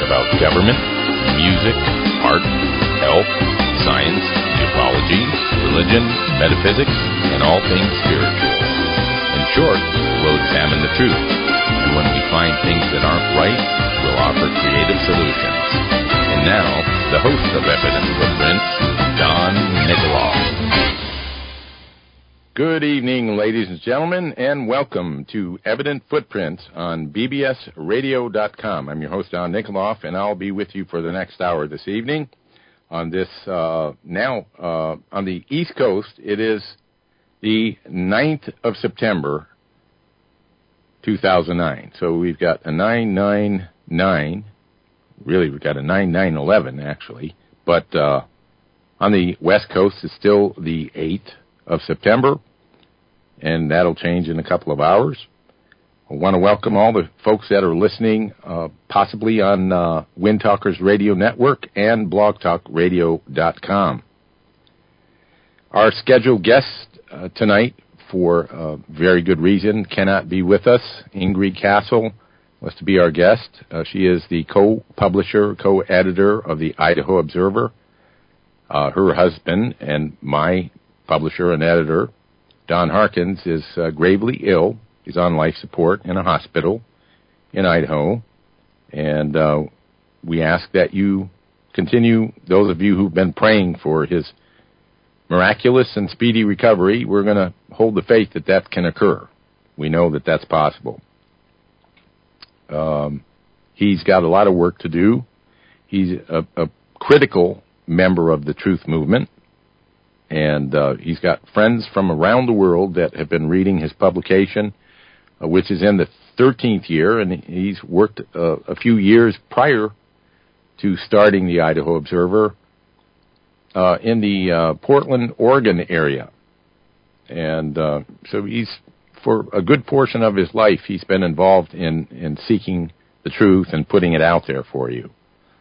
about government, music, art, health, science, ufology, religion, metaphysics, and all things spiritual. In short, we'll examine the truth, and when we find things that aren't right, we'll offer creative solutions. And now, the host of Evident Footprints, Don Nikoloff. Good evening, ladies and gentlemen, and welcome to Evident Footprints on bbsradio.com. I'm your host, Don Nikoloff, and I'll be with you for the next hour this evening. On this, on the East Coast, it is the 9th of September, 2009. So we've got a 999, really we've got a 9911 actually, but on the West Coast it's still the 8th of September, and that'll change in a couple of hours. I want to welcome all the folks that are listening, possibly on Wind Talkers Radio Network and blogtalkradio.com. Our scheduled guest tonight, for very good reason, cannot be with us. Ingrid Castle was to be our guest. She is the co-publisher, co-editor of the Idaho Observer. Her husband and my publisher and editor, Don Harkins, is gravely ill. He's on life support in a hospital in Idaho. And we ask that you continue, those of you who've been praying for his miraculous and speedy recovery, we're going to hold the faith that that can occur. We know that that's possible. He's got a lot of work to do. He's a critical member of the Truth Movement. And he's got friends from around the world that have been reading his publication, which is in the 13th year, and he's worked a few years prior to starting the Idaho Observer in the Portland, Oregon area. And so he's, for a good portion of his life, he's been involved in seeking the truth and putting it out there for you.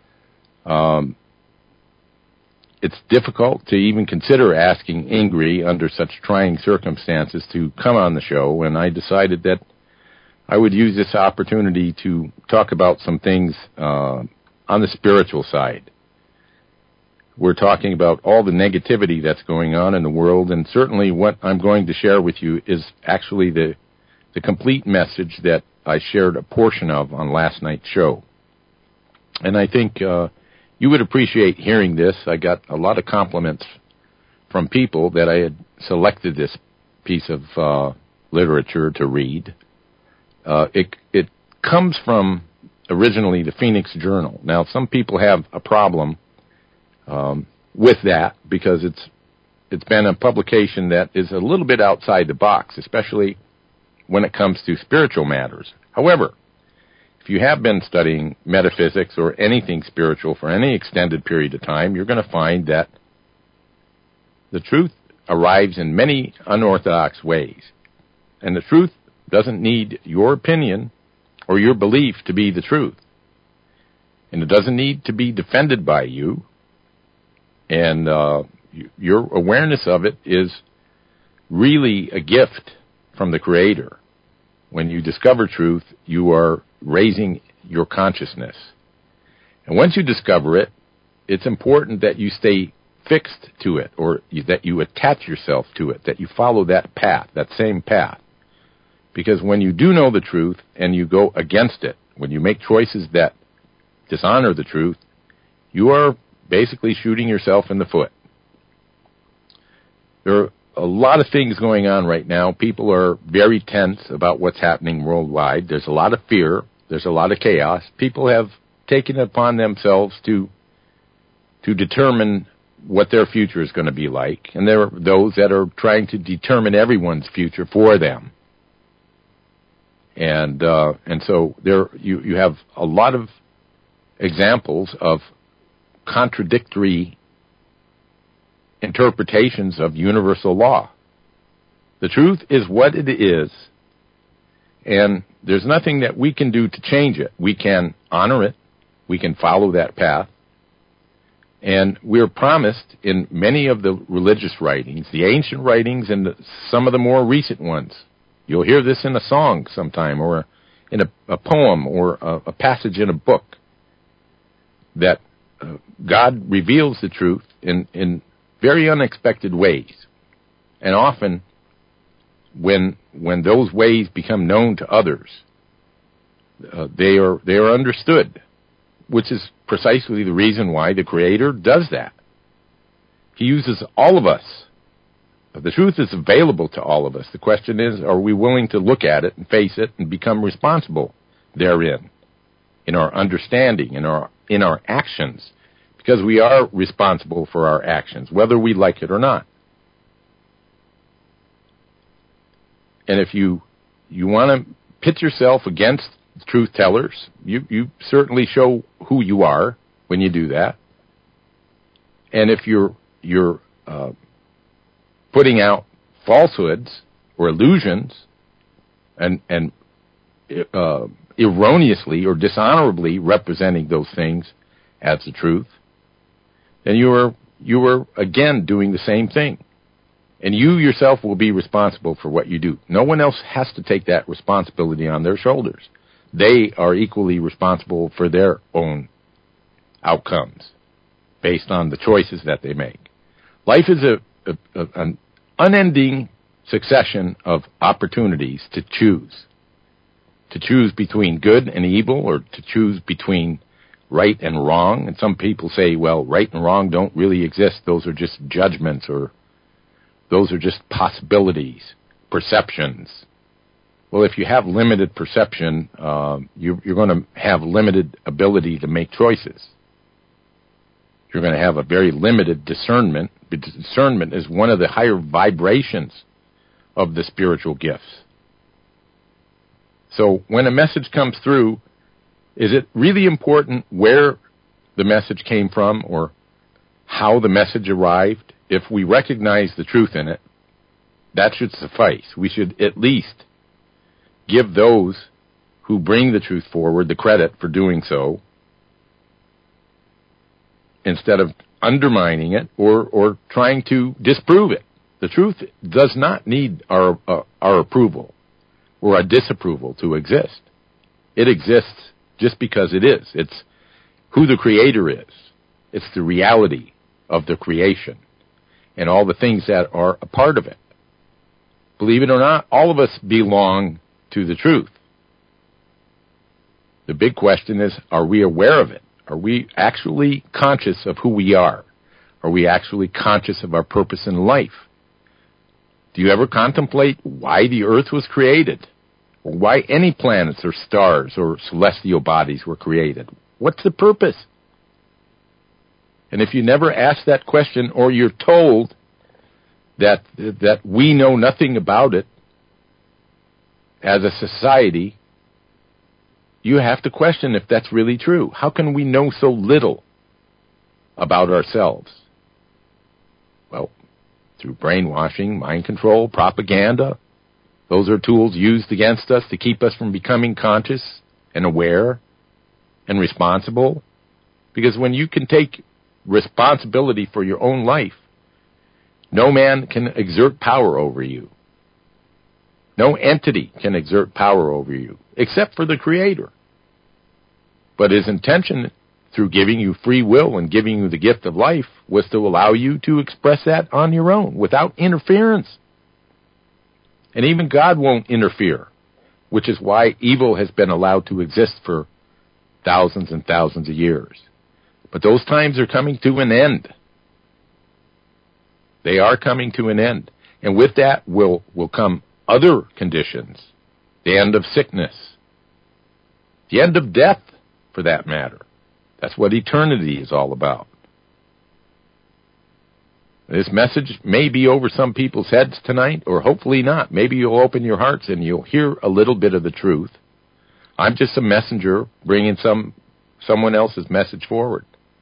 It's difficult to even consider asking Ingrid under such trying circumstances to come on the show, and I decided that I would use this opportunity to talk about some things on the spiritual side. We're talking about all the negativity that's going on in the world, and certainly what I'm going to share with you is actually the complete message that I shared a portion of on last night's show. And I think you would appreciate hearing this. I got a lot of compliments from people that I had selected this piece of literature to read. It comes from originally the Phoenix Journal. Now, some people have a problem with that because it's been a publication that is a little bit outside the box, especially when it comes to spiritual matters. However, if you have been studying metaphysics or anything spiritual for any extended period of time, you're going to find that the truth arrives in many unorthodox ways. And the truth doesn't need your opinion or your belief to be the truth. And it doesn't need to be defended by you. And your awareness of it is really a gift from the Creator. When you discover truth, you are raising your consciousness. And once you discover it, it's important that you stay fixed to it, or that you attach yourself to it, that you follow that path, that same path. Because when you do know the truth and you go against it, when you make choices that dishonor the truth, you are basically shooting yourself in the foot. There are a lot of things going on right now. People are very tense about what's happening worldwide. There's a lot of fear. There's a lot of chaos. People have taken it upon themselves to determine what their future is going to be like. And there are those that are trying to determine everyone's future for them. And so there you have a lot of examples of contradictory interpretations of universal law. The truth is what it is, and there's nothing that we can do to change it. We can honor it. We can follow that path. And we're promised in many of the religious writings, the ancient writings and some of the more recent ones. You'll hear this in a song sometime, or in a poem, or a passage in a book. that God reveals the truth in very unexpected ways. And often, when those ways become known to others, they are understood, which is precisely the reason why the Creator does that. He uses all of us. The truth is available to all of us. The question is, are we willing to look at it and face it and become responsible therein, in our understanding, in our actions, because we are responsible for our actions, whether we like it or not. And if you want to pit yourself against truth tellers, you certainly show who you are when you do that. And if you're putting out falsehoods or illusions and erroneously or dishonorably representing those things as the truth, then you are again doing the same thing. And you yourself will be responsible for what you do. No one else has to take that responsibility on their shoulders. They are equally responsible for their own outcomes based on the choices that they make. Life is an unending succession of opportunities to choose between good and evil, or to choose between right and wrong. And some people say, well, right and wrong don't really exist. Those are just judgments, or those are just possibilities, perceptions. Well, if you have limited perception, you're going to have limited ability to make choices. You're going to have a very limited discernment. Discernment is one of the higher vibrations of the spiritual gifts. So when a message comes through, is it really important where the message came from or how the message arrived? If we recognize the truth in it, that should suffice. We should at least give those who bring the truth forward the credit for doing so, instead of undermining it or trying to disprove it. The truth does not need our approval or our disapproval to exist. It exists just because it is. It's who the Creator is. It's the reality of the creation and all the things that are a part of it. Believe it or not, all of us belong to the truth. The big question is, are we aware of it? Are we actually conscious of who we are? Are we actually conscious of our purpose in life? Do you ever contemplate why the earth was created? Or why any planets or stars or celestial bodies were created? What's the purpose? And if you never ask that question, or you're told that we know nothing about it as a society, you have to question if that's really true. How can we know so little about ourselves? Well, through brainwashing, mind control, propaganda. Those are tools used against us to keep us from becoming conscious and aware and responsible. Because when you can take responsibility for your own life, no man can exert power over you. No entity can exert power over you, except for the Creator. But his intention, through giving you free will and giving you the gift of life, was to allow you to express that on your own, without interference. And even God won't interfere, which is why evil has been allowed to exist for thousands and thousands of years. But those times are coming to an end. They are coming to an end. And with that will come other conditions. The end of sickness. The end of death, for that matter. That's what eternity is all about. This message may be over some people's heads tonight, or hopefully not. Maybe you'll open your hearts and you'll hear a little bit of the truth. I'm just a messenger bringing someone else's message forward.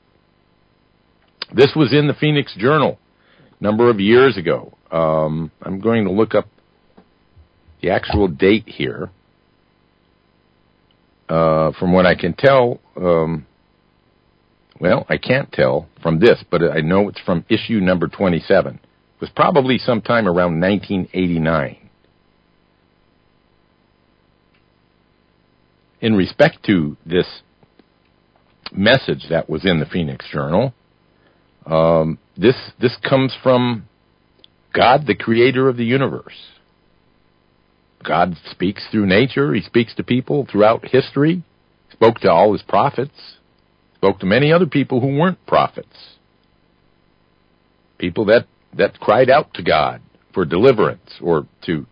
This was in the Phoenix Journal a number of years ago. I'm going to look up the actual date here. From what I can tell, well, I can't tell from this, but I know it's from issue number 27. It was probably sometime around 1989. In respect to this message that was in the Phoenix Journal. This comes from God, the creator of the universe. God speaks through nature. He speaks to people throughout history. Spoke to all his prophets. Spoke to many other people who weren't prophets. People that cried out to God for deliverance or to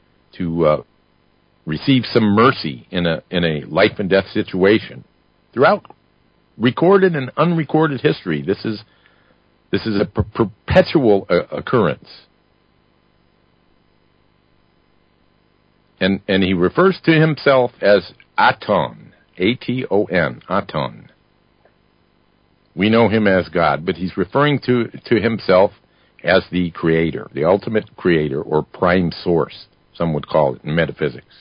receive some mercy in a life and death situation. Throughout recorded and unrecorded history, this is a perpetual occurrence. And he refers to himself as Aton, A-T-O-N, Aton. We know him as God, but he's referring to himself as the creator, the ultimate creator, or prime source, some would call it in metaphysics.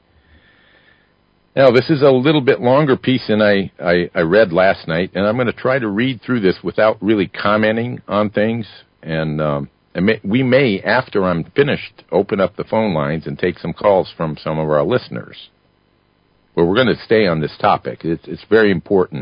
Now, this is a little bit longer piece than I read last night, and I'm going to try to read through this without really commenting on things, and we may, after I'm finished, open up the phone lines and take some calls from some of our listeners. But we're going to stay on this topic. It's very important.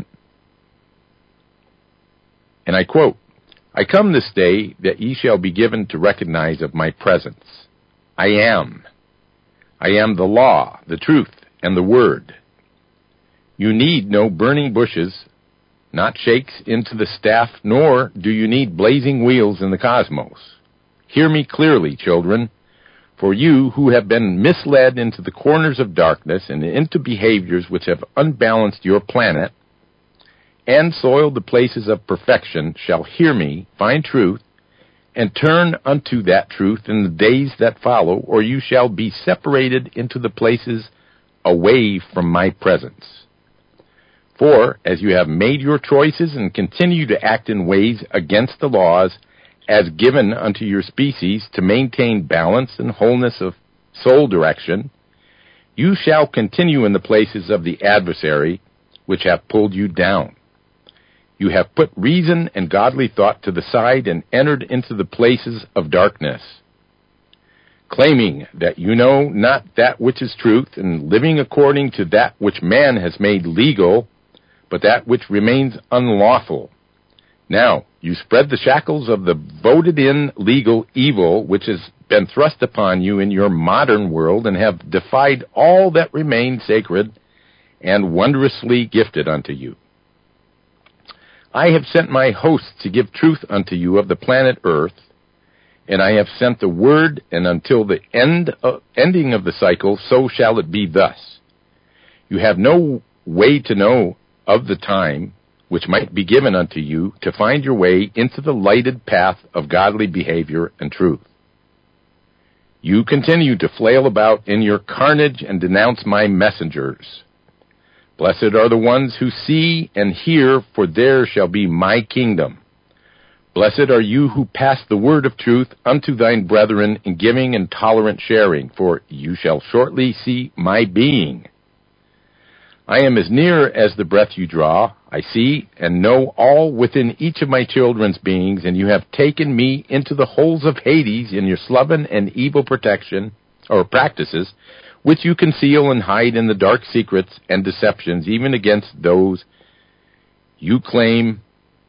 And I quote, "I come this day that ye shall be given to recognize of my presence. I am. I am the law, the truth, and the word. You need no burning bushes, not shakes into the staff, nor do you need blazing wheels in the cosmos. Hear me clearly, children, for you who have been misled into the corners of darkness and into behaviors which have unbalanced your planet and soiled the places of perfection shall hear me, find truth, and turn unto that truth in the days that follow, or you shall be separated into the places away from my presence. For, as you have made your choices and continue to act in ways against the laws as given unto your species to maintain balance and wholeness of soul direction, you shall continue in the places of the adversary which have pulled you down. You have put reason and godly thought to the side and entered into the places of darkness, claiming that you know not that which is truth, and living according to that which man has made legal, but that which remains unlawful. Now, you spread the shackles of the voted-in legal evil which has been thrust upon you in your modern world, and have defied all that remained sacred and wondrously gifted unto you. I have sent my hosts to give truth unto you of the planet Earth, and I have sent the word, and until the ending of the cycle, so shall it be thus. You have no way to know of the time which might be given unto you to find your way into the lighted path of godly behavior and truth. You continue to flail about in your carnage and denounce my messengers. Blessed are the ones who see and hear, for there shall be my kingdom. Blessed are you who pass the word of truth unto thine brethren in giving and tolerant sharing, for you shall shortly see my being. I am as near as the breath you draw. I see and know all within each of my children's beings, and you have taken me into the holes of Hades in your sloven and evil protection or practices, which you conceal and hide in the dark secrets and deceptions, even against those you claim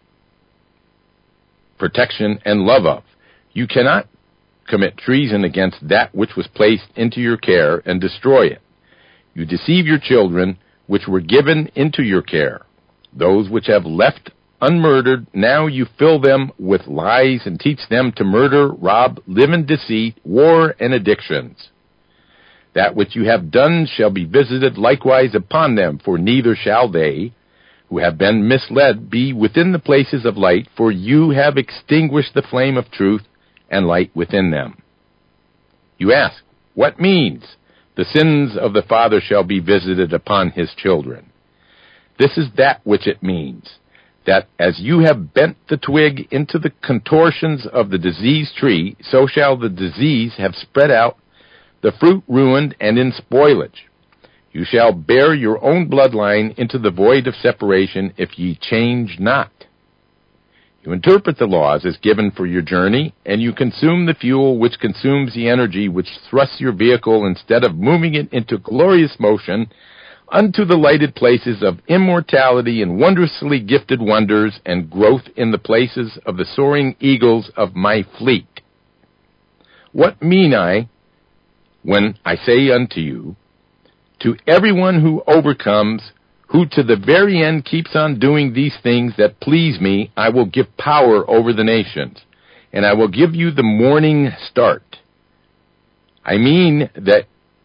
protection and love of. You cannot commit treason against that which was placed into your care and destroy it. You deceive your children, which were given into your care. Those which have left unmurdered, now you fill them with lies and teach them to murder, rob, live in deceit, war, and addictions. That which you have done shall be visited likewise upon them, for neither shall they, who have been misled, be within the places of light, for you have extinguished the flame of truth and light within them. You ask, what means? The sins of the father shall be visited upon his children. This is that which it means, that as you have bent the twig into the contortions of the diseased tree, so shall the disease have spread out, the fruit ruined and in spoilage. You shall bear your own bloodline into the void of separation if ye change not. You interpret the laws as given for your journey, and you consume the fuel which consumes the energy which thrusts your vehicle instead of moving it into glorious motion unto the lighted places of immortality and wondrously gifted wonders and growth in the places of the soaring eagles of my fleet. What mean I when I say unto you, to everyone who overcomes, who to the very end keeps on doing these things that please me, I will give power over the nations, and I will give you the morning start. I mean that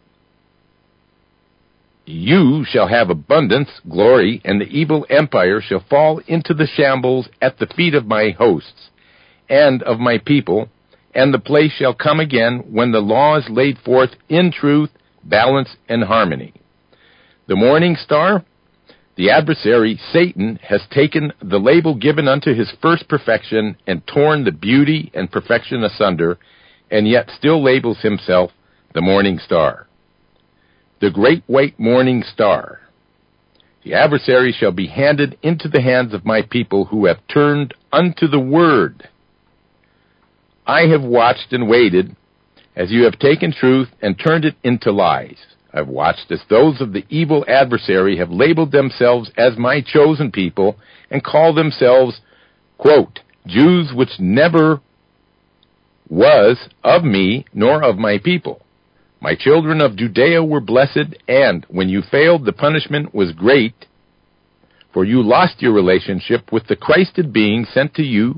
you shall have abundance, glory, and the evil empire shall fall into the shambles at the feet of my hosts and of my people, and the place shall come again when the law is laid forth in truth, balance, and harmony. The morning star, the adversary, Satan, has taken the label given unto his first perfection and torn the beauty and perfection asunder, and yet still labels himself the morning star. The great white morning star. The adversary shall be handed into the hands of my people who have turned unto the word. I have watched and waited as you have taken truth and turned it into lies. I've watched as those of the evil adversary have labeled themselves as my chosen people and call themselves, quote, Jews which never was of me nor of my people. My children of Judea were blessed, and when you failed, the punishment was great, for you lost your relationship with the Christed being sent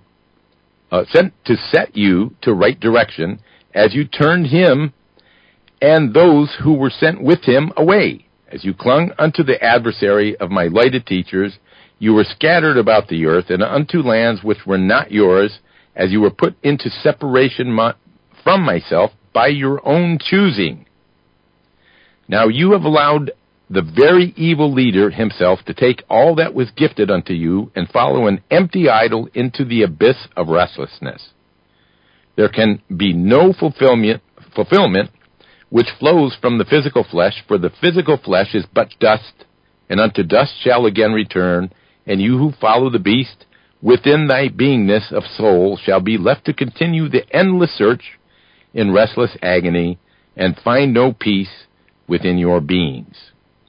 to set you to right direction, as you turned him and those who were sent with him away. As you clung unto the adversary of my lighted teachers, you were scattered about the earth, and unto lands which were not yours, as you were put into separation from myself by your own choosing. Now you have allowed the very evil leader himself to take all that was gifted unto you and follow an empty idol into the abyss of restlessness. There can be no fulfillment which flows from the physical flesh, for the physical flesh is but dust, and unto dust shall again return, and you who follow the beast within thy beingness of soul shall be left to continue the endless search in restless agony, and find no peace within your beings.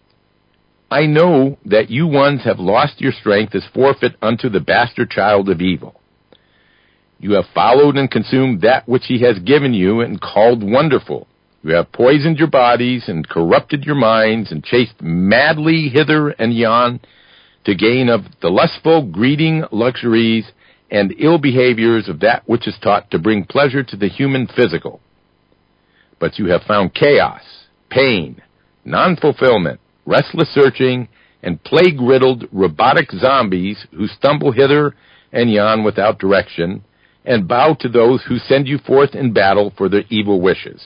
I know that you ones have lost your strength as forfeit unto the bastard child of evil. You have followed and consumed that which he has given you and called wonderful. You have poisoned your bodies and corrupted your minds and chased madly hither and yon to gain of the lustful, greeding luxuries and ill behaviors of that which is taught to bring pleasure to the human physical. But you have found chaos, pain, non-fulfillment, restless searching, and plague-riddled robotic zombies who stumble hither and yon without direction and bow to those who send you forth in battle for their evil wishes.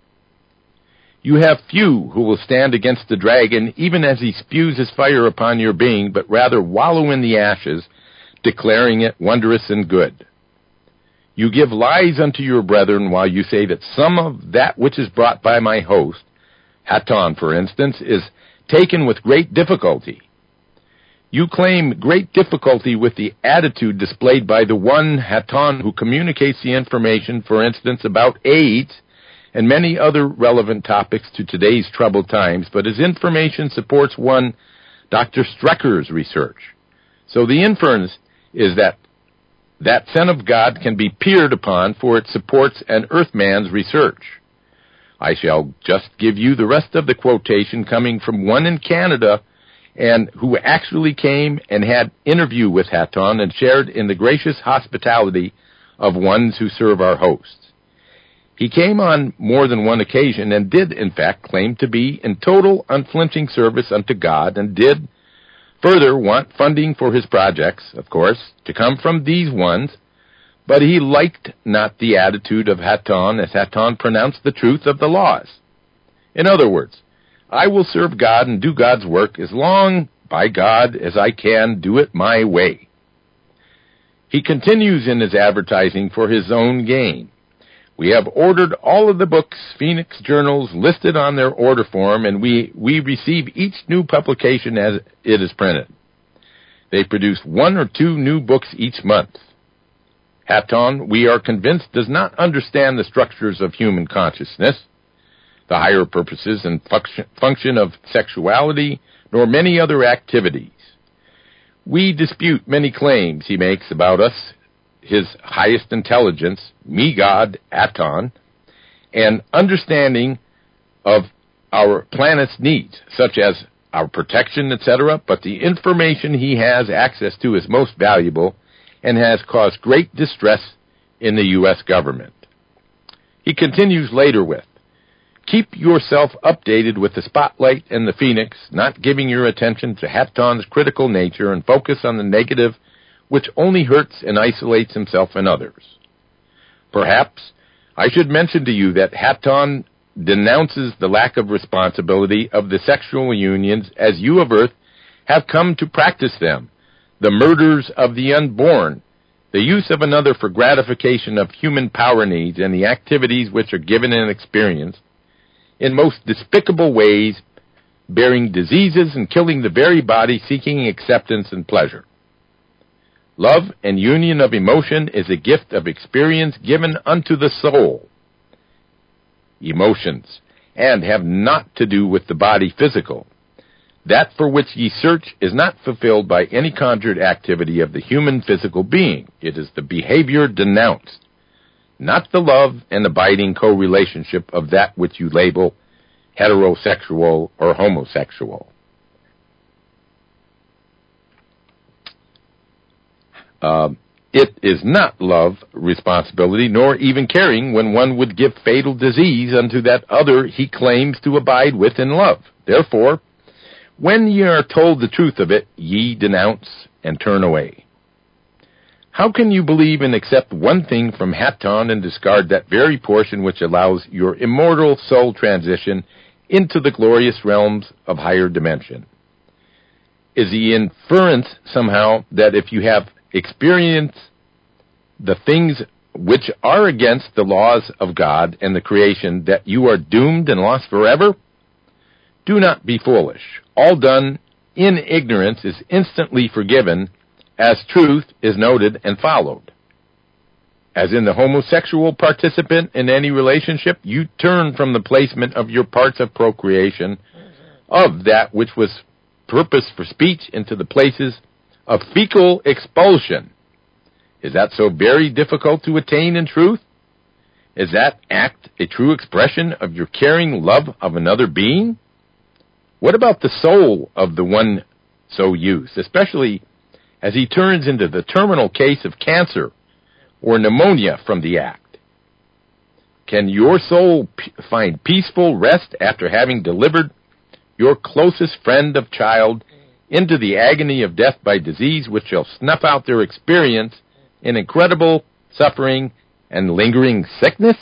You have few who will stand against the dragon even as he spews his fire upon your being, but rather wallow in the ashes, declaring it wondrous and good. You give lies unto your brethren while you say that some of that which is brought by my host, Haton, for instance, is taken with great difficulty. You claim great difficulty with the attitude displayed by the one Haton who communicates the information, for instance, about AIDS and many other relevant topics to today's troubled times, but his information supports one Dr. Strecker's research. So the inference is that Son of God can be peered upon, for it supports an earthman's research. I shall just give you the rest of the quotation coming from one in Canada and who actually came and had interview with Haton and shared in the gracious hospitality of ones who serve our hosts. He came on more than one occasion and did, in fact, claim to be in total unflinching service unto God, and did further want funding for his projects, of course, to come from these ones, but he liked not the attitude of Haton, as Haton pronounced the truth of the laws. In other words, I will serve God and do God's work as long, by God, as I can do it my way. He continues in his advertising for his own gain. We have ordered all of the books, Phoenix Journals, listed on their order form, and we receive each new publication as it is printed. They produce 1 or 2 new books each month. Haton, we are convinced, does not understand the structures of human consciousness. the higher purposes and function of sexuality, nor many other activities. We dispute many claims he makes about us, his highest intelligence, me God, Aton, and understanding of our planet's needs, such as our protection, etc., but the information he has access to is most valuable and has caused great distress in the U.S. government. He continues later with, keep yourself updated with the spotlight and the phoenix, not giving your attention to Haton's critical nature, and focus on the negative, which only hurts and isolates himself and others. Perhaps I should mention to you that Haton denounces the lack of responsibility of the sexual unions as you of Earth have come to practice them, the murders of the unborn, the use of another for gratification of human power needs, and the activities which are given and experienced in most despicable ways, bearing diseases and killing the very body seeking acceptance and pleasure. Love and union of emotion is a gift of experience given unto the soul. Emotions, and have not to do with the body physical. That for which ye search is not fulfilled by any conjured activity of the human physical being. It is the behavior denounced, not the love and abiding co-relationship of that which you label heterosexual or homosexual. It is not love, responsibility, nor even caring when one would give fatal disease unto that other he claims to abide with in love. Therefore, when ye are told the truth of it, ye denounce and turn away. How can you believe and accept one thing from Haton and discard that very portion which allows your immortal soul transition into the glorious realms of higher dimension? Is the inference somehow that if you have experienced the things which are against the laws of God and the creation, that you are doomed and lost forever? Do not be foolish. All done in ignorance is instantly forgiven, as truth is noted and followed. As in the homosexual participant in any relationship, you turn from the placement of your parts of procreation, of that which was purpose for speech, into the places of fecal expulsion. Is that so very difficult to attain in truth? Is that act a true expression of your caring love of another being? What about the soul of the one so used, especially as he turns into the terminal case of cancer or pneumonia from the act? Can your soul find peaceful rest after having delivered your closest friend of child into the agony of death by disease which shall snuff out their experience in incredible suffering and lingering sickness?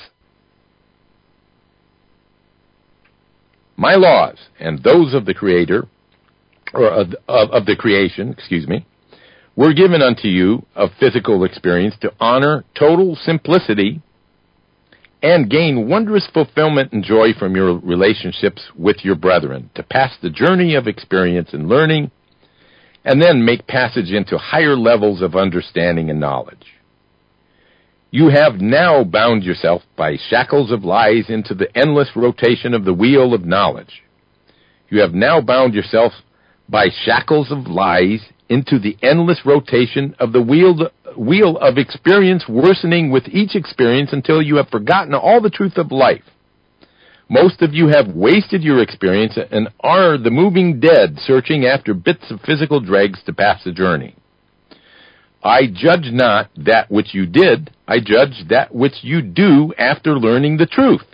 My laws and those of the Creator, or of the creation, were given unto you of physical experience to honor total simplicity and gain wondrous fulfillment and joy from your relationships with your brethren, to pass the journey of experience and learning, and then make passage into higher levels of understanding and knowledge. You have now bound yourself by shackles of lies into the endless rotation of the wheel of knowledge. You have now bound yourself by shackles of lies into the endless rotation of the wheel of experience, worsening with each experience until you have forgotten all the truth of life. Most of you have wasted your experience and are the moving dead, searching after bits of physical dregs to pass the journey. I judge not that which you did, I judge that which you do after learning the truth.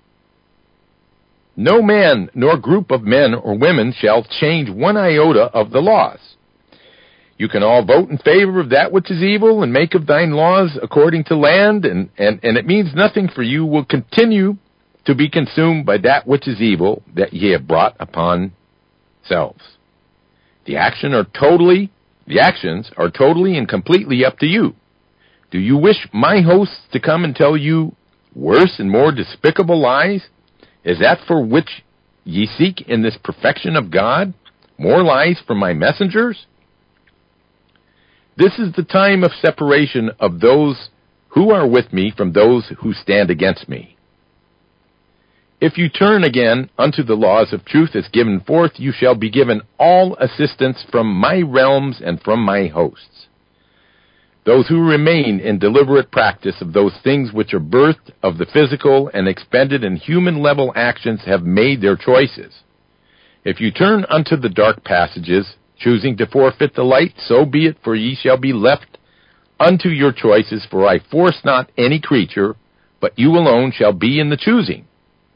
No man nor group of men or women shall change one iota of the laws. You can all vote in favor of that which is evil, and make of thine laws according to land, and it means nothing, for you will continue to be consumed by that which is evil that ye have brought upon selves. The actions are totally and completely up to you. Do you wish my hosts to come and tell you worse and more despicable lies? Is that for which ye seek in this perfection of God? More lies from my messengers? This is the time of separation of those who are with me from those who stand against me. If you turn again unto the laws of truth as given forth, you shall be given all assistance from my realms and from my hosts. Those who remain in deliberate practice of those things which are birthed of the physical and expended in human-level actions have made their choices. If you turn unto the dark passages, choosing to forfeit the light, so be it, for ye shall be left unto your choices, for I force not any creature, but you alone shall be in the choosing.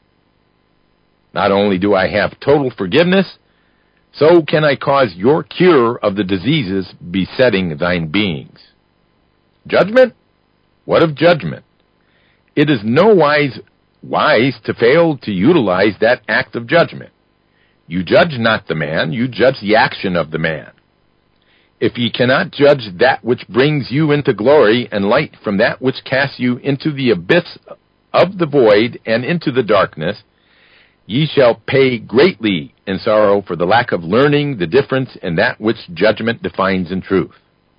Not only do I have total forgiveness, so can I cause your cure of the diseases besetting thine beings. Judgment? What of judgment? It is no wise to fail to utilize that act of judgment. You judge not the man, you judge the action of the man. If ye cannot judge that which brings you into glory and light from that which casts you into the abyss of the void and into the darkness, ye shall pay greatly in sorrow for the lack of learning the difference in that which judgment defines in truth.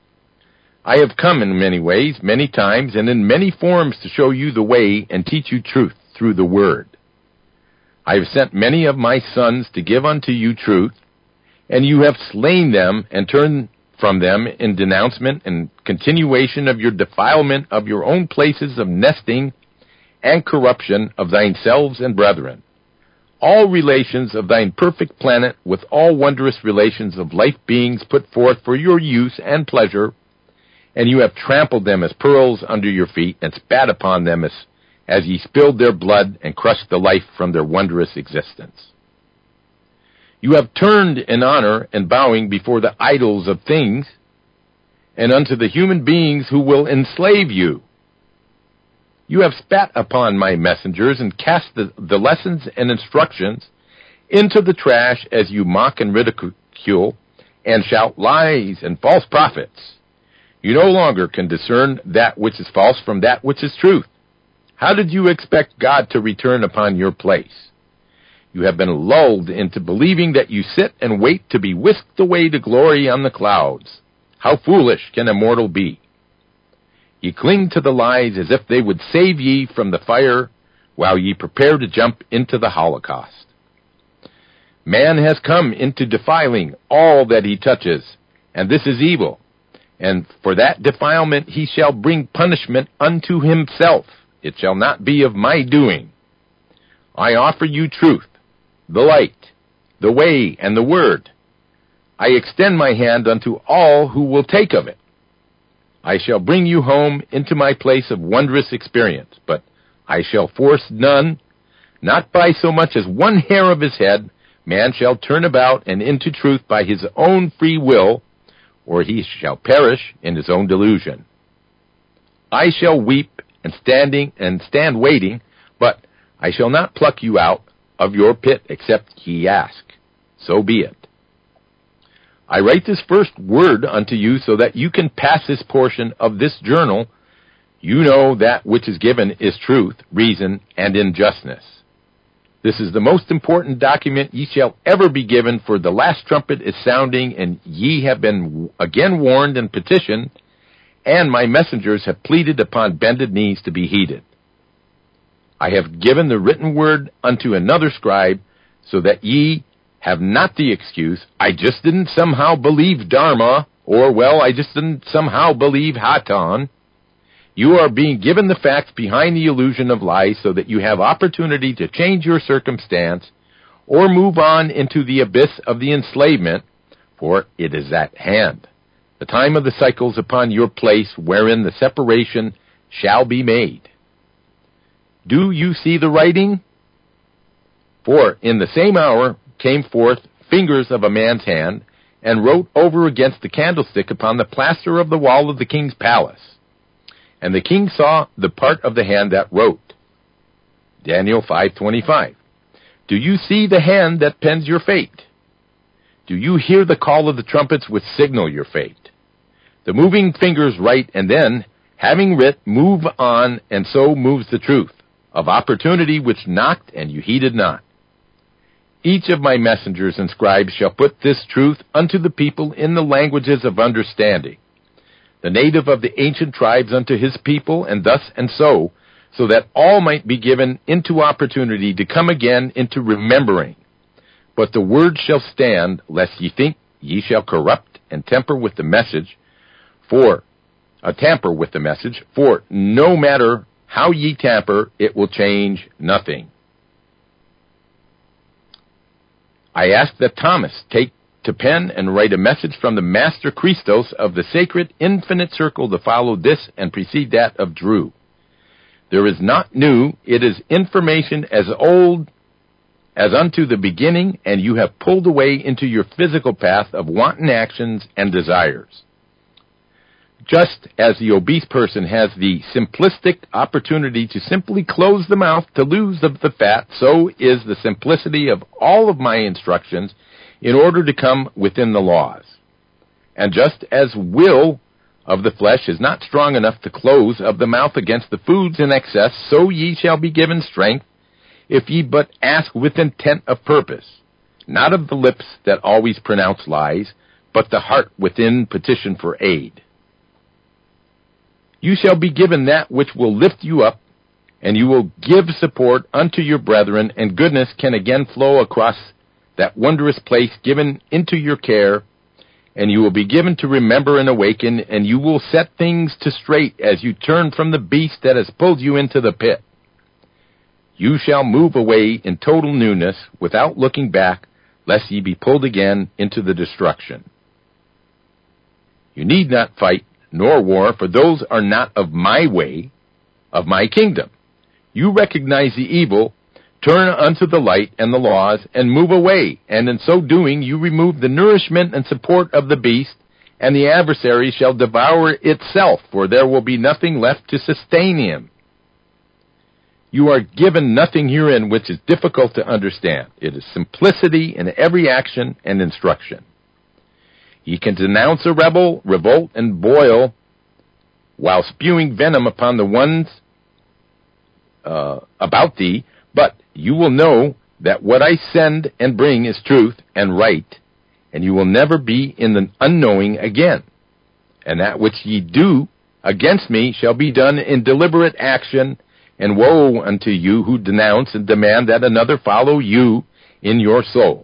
I have come in many ways, many times, and in many forms to show you the way and teach you truth through the word. I have sent many of my sons to give unto you truth, and you have slain them and turned from them in denouncement and continuation of your defilement of your own places of nesting and corruption of thine selves and brethren. All relations of thine perfect planet with all wondrous relations of life beings put forth for your use and pleasure, and you have trampled them as pearls under your feet and spat upon them as ye spilled their blood and crushed the life from their wondrous existence. You have turned in honor and bowing before the idols of things and unto the human beings who will enslave you. You have spat upon my messengers and cast the lessons and instructions into the trash as you mock and ridicule and shout lies and false prophets. You no longer can discern that which is false from that which is truth. How did you expect God to return upon your place? You have been lulled into believing that you sit and wait to be whisked away to glory on the clouds. How foolish can a mortal be? Ye cling to the lies as if they would save ye from the fire, while ye prepare to jump into the Holocaust. Man has come into defiling all that he touches, and this is evil. And for that defilement he shall bring punishment unto himself. It shall not be of my doing. I offer you truth, the light, the way, and the word. I extend my hand unto all who will take of it. I shall bring you home into my place of wondrous experience, but I shall force none, not by so much as one hair of his head. Man shall turn about and into truth by his own free will, or he shall perish in his own delusion. I shall weep and stand waiting, but I shall not pluck you out of your pit except ye ask. So be it. I write this first word unto you so that you can pass this portion of this journal. You know that which is given is truth, reason, and injustice. This is the most important document ye shall ever be given, for the last trumpet is sounding, and ye have been again warned and petitioned, and my messengers have pleaded upon bended knees to be heeded. I have given the written word unto another scribe, so that ye have not the excuse, I just didn't somehow believe Dharma, or, well, I just didn't somehow believe Hatan. You are being given the facts behind the illusion of lies so that you have opportunity to change your circumstance or move on into the abyss of the enslavement, for it is at hand. The time of the cycles upon your place wherein the separation shall be made. Do you see the writing? For in the same hour came forth fingers of a man's hand, and wrote over against the candlestick upon the plaster of the wall of the king's palace. And the king saw the part of the hand that wrote. Daniel 5:25. Do you see the hand that pens your fate? Do you hear the call of the trumpets which signal your fate? The moving fingers write, and then, having writ, move on, and so moves the truth of opportunity which knocked, and you heeded not. Each of my messengers and scribes shall put this truth unto the people in the languages of understanding. The native of the ancient tribes unto his people, and thus and so, so that all might be given into opportunity to come again into remembering. But the word shall stand, lest ye think ye shall corrupt and tamper with the message, for no matter how ye tamper, it will change nothing. I ask that Thomas take to pen and write a message from the Master Christos of the sacred infinite circle to follow this and precede that of Drew. There is not new, it is information as old as unto the beginning, and you have pulled away into your physical path of wanton actions and desires. Just as the obese person has the simplistic opportunity to simply close the mouth to lose the fat, so is the simplicity of all of my instructions in order to come within the laws. And just as will of the flesh is not strong enough to close of the mouth against the foods in excess, so ye shall be given strength, if ye but ask with intent of purpose, not of the lips that always pronounce lies, but the heart within petition for aid. You shall be given that which will lift you up, and you will give support unto your brethren, and goodness can again flow across that wondrous place given into your care, and you will be given to remember and awaken, and you will set things to straight as you turn from the beast that has pulled you into the pit. You shall move away in total newness, without looking back, lest ye be pulled again into the destruction. You need not fight, nor war, for those are not of my way, of my kingdom. You recognize the evil, turn unto the light and the laws, and move away, and in so doing you remove the nourishment and support of the beast, and the adversary shall devour itself, for there will be nothing left to sustain him. You are given nothing herein which is difficult to understand. It is simplicity in every action and instruction. Ye can denounce a rebel, revolt, and boil, while spewing venom upon the ones about thee, but you will know that what I send and bring is truth and right, and you will never be in the unknowing again. And that which ye do against me shall be done in deliberate action, and woe unto you who denounce and demand that another follow you in your soul.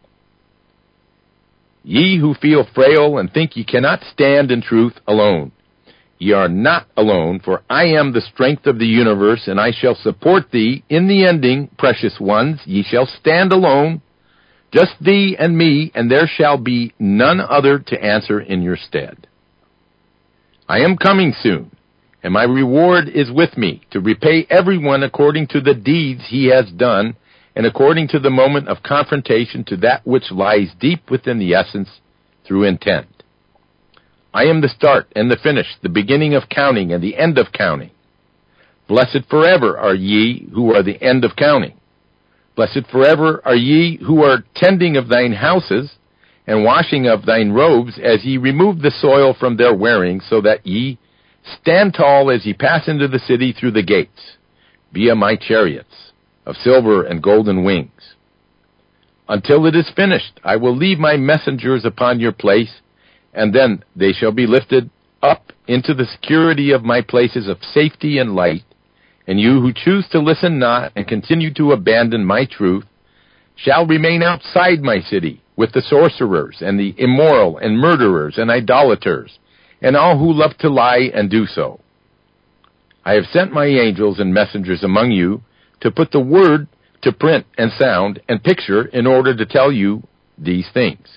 Ye who feel frail and think ye cannot stand in truth alone, ye are not alone, for I am the strength of the universe, and I shall support thee in the ending, precious ones. Ye shall stand alone, just thee and me, and there shall be none other to answer in your stead. I am coming soon, and my reward is with me, to repay everyone according to the deeds he has done, and according to the moment of confrontation to that which lies deep within the essence through intent. I am the start and the finish, the beginning of counting and the end of counting. Blessed forever are ye who are the end of counting. Blessed forever are ye who are tending of thine houses, and washing of thine robes, as ye remove the soil from their wearing, so that ye stand tall as ye pass into the city through the gates, via my chariots of silver and golden wings. Until it is finished, I will leave my messengers upon your place, and then they shall be lifted up into the security of my places of safety and light, and you who choose to listen not and continue to abandon my truth shall remain outside my city with the sorcerers and the immoral and murderers and idolaters and all who love to lie and do so. I have sent my angels and messengers among you to put the word to print and sound and picture in order to tell you these things.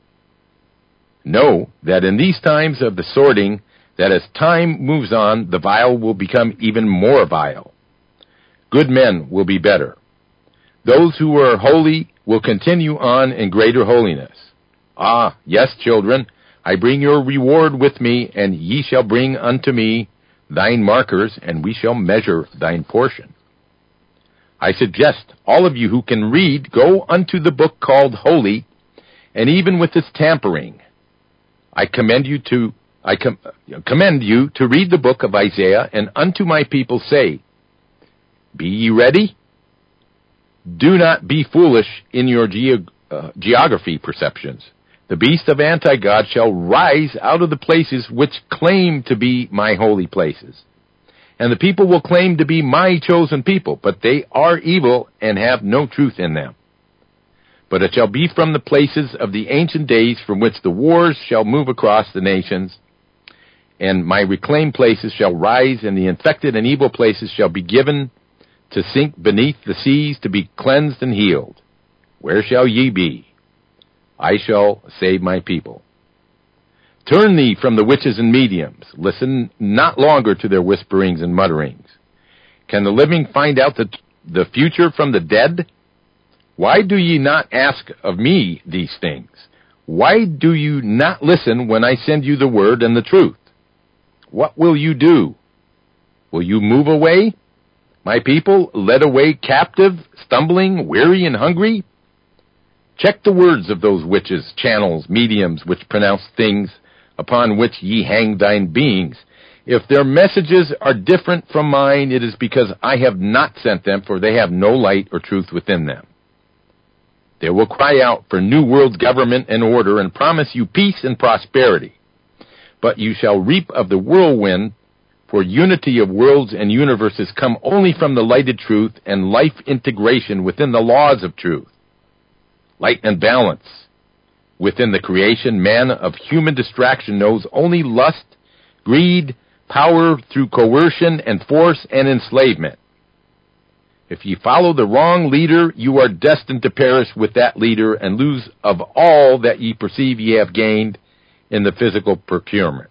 Know that in these times of the sorting, that as time moves on, the vile will become even more vile. Good men will be better. Those who are holy will continue on in greater holiness. Ah, yes, children, I bring your reward with me, and ye shall bring unto me thine markers, and we shall measure thine portion. I suggest all of you who can read, go unto the book called Holy, and even with its tampering, I commend you to read the book of Isaiah, and unto my people say, Be ye ready? Do not be foolish in your geography perceptions. The beast of anti-God shall rise out of the places which claim to be my holy places, And the people will claim to be my chosen people, but they are evil and have no truth in them. But it shall be from the places of the ancient days from which the wars shall move across the nations, and my reclaimed places shall rise, and the infected and evil places shall be given to sink beneath the seas, to be cleansed and healed. Where shall ye be? I shall save my people. Turn thee from the witches and mediums. Listen not longer to their whisperings and mutterings. Can the living find out the future from the dead? Why do ye not ask of me these things? Why do you not listen when I send you the word and the truth? What will you do? Will you move away, my people, led away captive, stumbling, weary, and hungry? Check the words of those witches, channels, mediums, which pronounce things upon which ye hang thine beings. If their messages are different from mine, it is because I have not sent them, for they have no light or truth within them. They will cry out for new world government and order, and promise you peace and prosperity. But you shall reap of the whirlwind, for unity of worlds and universes come only from the lighted truth and life integration within the laws of truth. Light and balance. Within the creation, man of human distraction knows only lust, greed, power through coercion and force and enslavement. If ye follow the wrong leader, you are destined to perish with that leader and lose of all that ye perceive ye have gained in the physical procurement.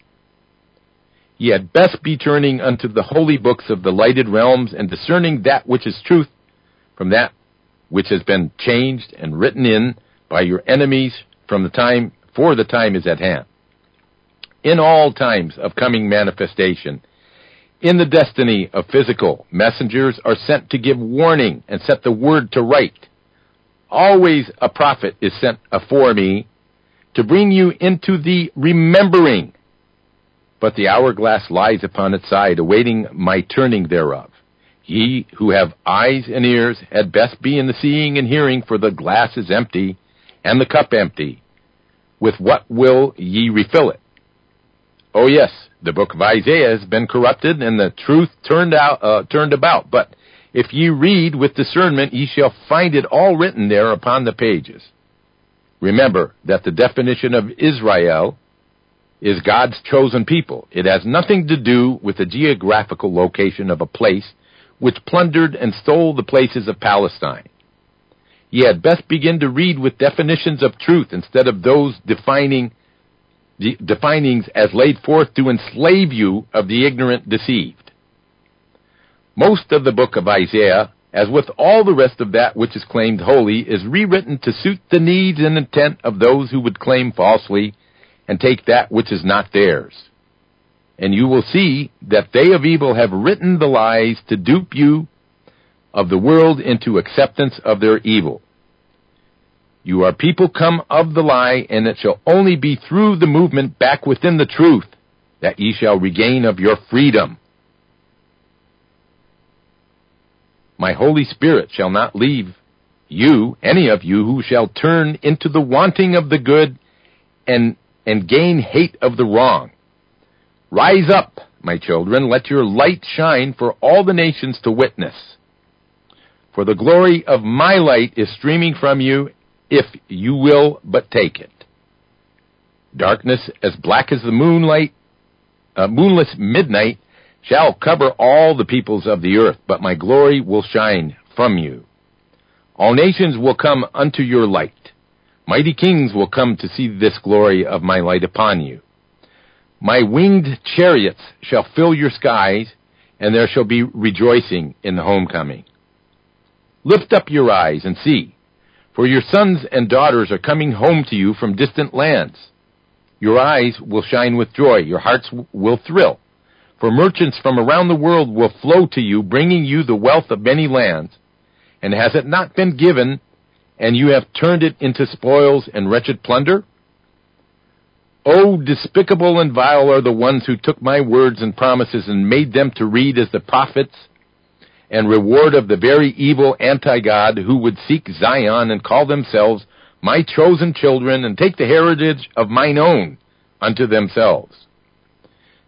Ye had best be turning unto the holy books of the lighted realms and discerning that which is truth from that which has been changed and written in by your enemies for the time is at hand. In all times of coming manifestation, in the destiny of physical, messengers are sent to give warning and set the word to right. Always a prophet is sent afore me to bring you into the remembering. But the hourglass lies upon its side, awaiting my turning thereof. Ye who have eyes and ears had best be in the seeing and hearing, for the glass is empty, and the cup empty. With what will ye refill it? Oh yes, the book of Isaiah has been corrupted, and the truth turned about. But if ye read with discernment, ye shall find it all written there upon the pages. Remember that the definition of Israel is God's chosen people. It has nothing to do with the geographical location of a place which plundered and stole the places of Palestine. Ye had best begin to read with definitions of truth instead of those definings as laid forth to enslave you of the ignorant deceived. Most of the book of Isaiah, as with all the rest of that which is claimed holy, is rewritten to suit the needs and intent of those who would claim falsely and take that which is not theirs. And you will see that they of evil have written the lies to dupe you of the world into acceptance of their evil. You are people come of the lie, and it shall only be through the movement back within the truth that ye shall regain of your freedom. My Holy Spirit shall not leave you, any of you, who shall turn into the wanting of the good and gain hate of the wrong. Rise up, my children, let your light shine for all the nations to witness. For the glory of my light is streaming from you, if you will but take it. Darkness as black as the moonless midnight shall cover all the peoples of the earth, but my glory will shine from you. All nations will come unto your light. Mighty kings will come to see this glory of my light upon you. My winged chariots shall fill your skies, and there shall be rejoicing in the homecoming. Lift up your eyes and see, for your sons and daughters are coming home to you from distant lands. Your eyes will shine with joy, your hearts will thrill, for merchants from around the world will flow to you, bringing you the wealth of many lands. And has it not been given, and you have turned it into spoils and wretched plunder? Oh, despicable and vile are the ones who took my words and promises and made them to read as the prophets, and reward of the very evil anti-God who would seek Zion and call themselves my chosen children and take the heritage of mine own unto themselves.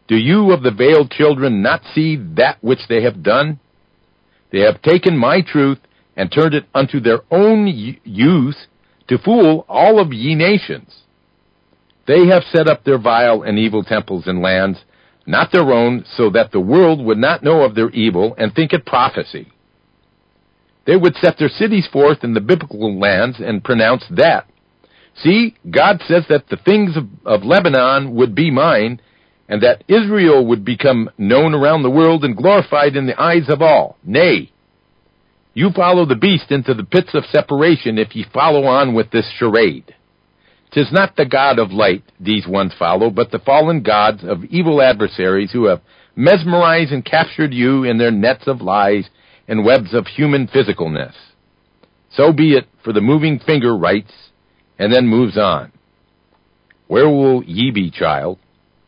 Do you of the veiled children not see that which they have done? They have taken my truth and turned it unto their own use to fool all of ye nations. They have set up their vile and evil temples in lands, not their own, so that the world would not know of their evil and think it prophecy. They would set their cities forth in the biblical lands and pronounce that, see, God says that the things of Lebanon would be mine, and that Israel would become known around the world and glorified in the eyes of all. Nay, you follow the beast into the pits of separation if ye follow on with this charade. 'Tis not the God of light these ones follow, but the fallen gods of evil adversaries who have mesmerized and captured you in their nets of lies and webs of human physicalness. So be it, for the moving finger writes, and then moves on. Where will ye be, child?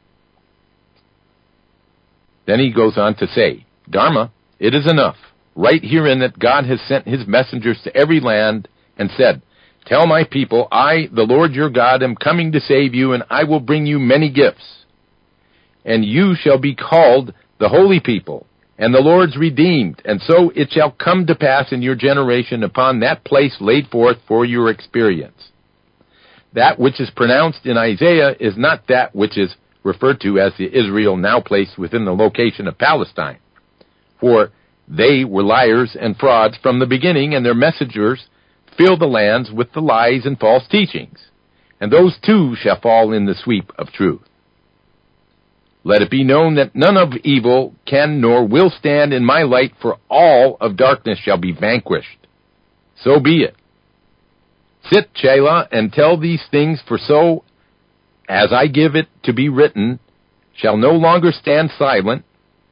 Then he goes on to say, Dharma, it is enough. Write herein that God has sent his messengers to every land and said, tell my people, I, the Lord your God, am coming to save you, and I will bring you many gifts. And you shall be called the holy people, and the Lord's redeemed, and so it shall come to pass in your generation upon that place laid forth for your experience. That which is pronounced in Isaiah is not that which is referred to as the Israel now placed within the location of Palestine. For they were liars and frauds from the beginning, and their messengers filled the lands with the lies and false teachings. And those too shall fall in the sweep of truth. Let it be known that none of evil can nor will stand in my light, for all of darkness shall be vanquished. So be it. Sit, Chelah, and tell these things, for so as I give it to be written, shall no longer stand silent.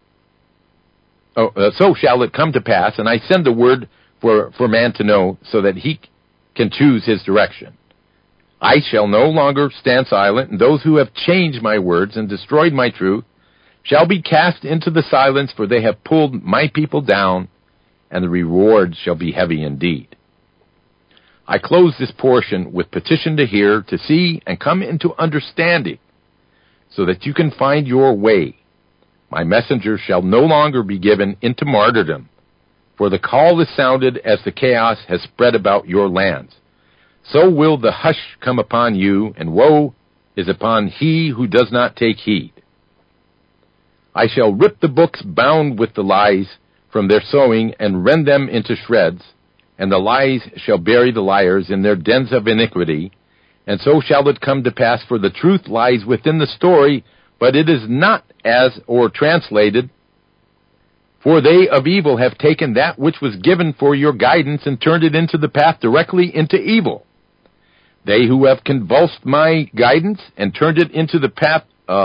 So shall it come to pass, and I send the word for man to know, so that he can choose his direction. I shall no longer stand silent, and those who have changed my words and destroyed my truth shall be cast into the silence, for they have pulled my people down, and the reward shall be heavy indeed. I close this portion with petition to hear, to see, and come into understanding, so that you can find your way. My messenger shall no longer be given into martyrdom, for the call is sounded as the chaos has spread about your lands. So will the hush come upon you, and woe is upon he who does not take heed. I shall rip the books bound with the lies from their sewing, and rend them into shreds, and the lies shall bury the liars in their dens of iniquity, and so shall it come to pass, for the truth lies within the story, but it is not as or translated. For they of evil have taken that which was given for your guidance and turned it into the path directly into evil. They who have convulsed my guidance and turned it into the path,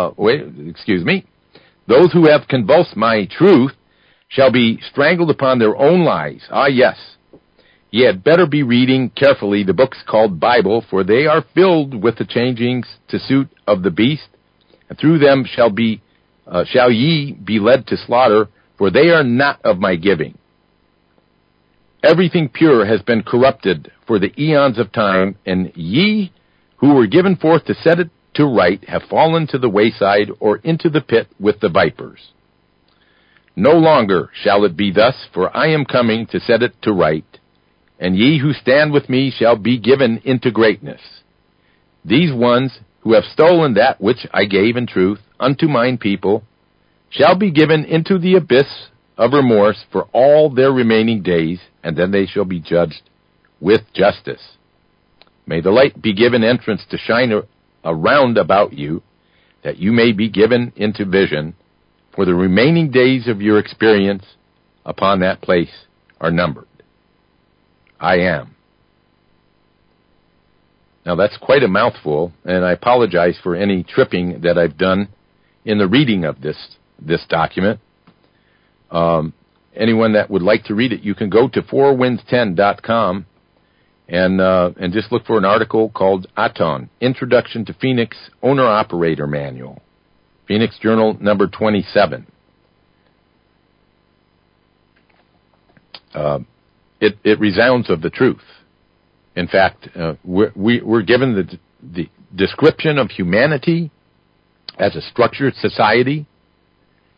those who have convulsed my truth shall be strangled upon their own lies. Ah, yes. Ye had better be reading carefully the books called Bible, for they are filled with the changings to suit of the beast, and through them shall ye be led to slaughter, for they are not of my giving. Everything pure has been corrupted for the eons of time, and ye who were given forth to set it to right have fallen to the wayside or into the pit with the vipers. No longer shall it be thus, for I am coming to set it to right, and ye who stand with me shall be given into greatness. These ones who have stolen that which I gave in truth unto mine people shall be given into the abyss of remorse for all their remaining days, and then they shall be judged with justice. May the light be given entrance to shine around about you, that you may be given into vision, for the remaining days of your experience upon that place are numbered. I am. Now that's quite a mouthful, and I apologize for any tripping that I've done in the reading of this document. Anyone that would like to read it, you can go to fourwinds10.com and just look for an article called Aton, Introduction to Phoenix Owner-Operator Manual, Phoenix Journal number 27. It resounds of the truth. In fact, we're given the description of humanity as a structured society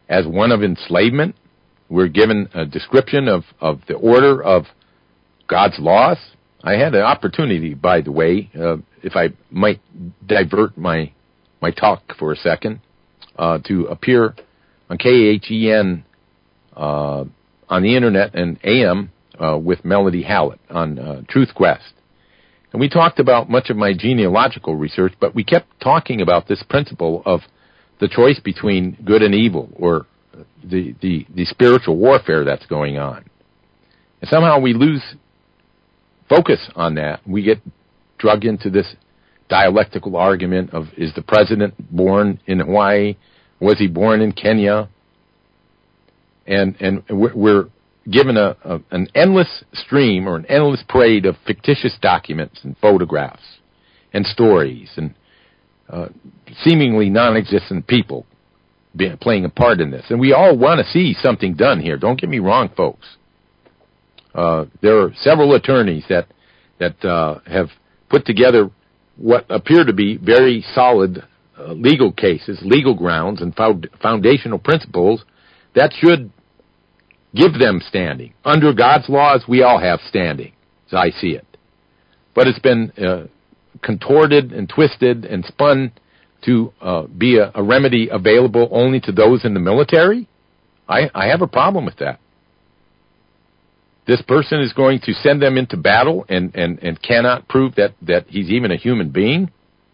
as one of enslavement. We're given a description of the order of God's laws. I had an opportunity, by the way, if I might divert my talk for a second, to appear on KHEN on the internet and AM with Melody Hallett on Truth Quest. And we talked about much of my genealogical research, but we kept talking about this principle of the choice between good and evil, or the spiritual warfare that's going on. And somehow we lose focus on that. We get drug into this dialectical argument of, is the president born in Hawaii? Was he born in Kenya? And we're given an endless stream or an endless parade of fictitious documents and photographs and stories and seemingly non-existent people playing a part in this. And we all want to see something done here. Don't get me wrong, folks. There are several attorneys that have put together what appear to be very solid legal cases, legal grounds, and foundational principles that should give them standing. Under God's laws, we all have standing, as I see it. But it's been contorted and twisted and spun to be a remedy available only to those in the military. I have a problem with that. This person is going to send them into battle and cannot prove that he's even a human being.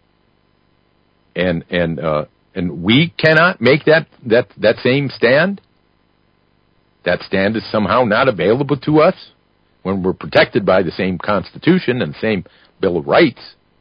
And we cannot make that same stand. That stand is somehow not available to us when we're protected by the same Constitution and the same Bill of Rights.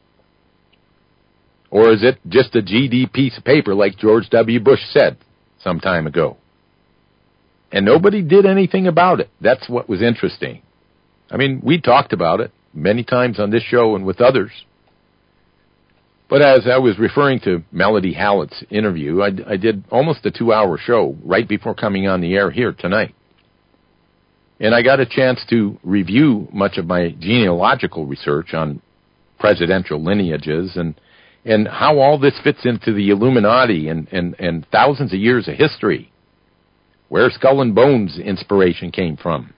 Or is it just a GD piece of paper like George W. Bush said some time ago? And nobody did anything about it. That's what was interesting. I mean, we talked about it many times on this show and with others. But as I was referring to Melody Hallett's interview, I did almost a 2-hour show right before coming on the air here tonight. And I got a chance to review much of my genealogical research on presidential lineages and how all this fits into the Illuminati and thousands of years of history, where Skull and Bones inspiration came from,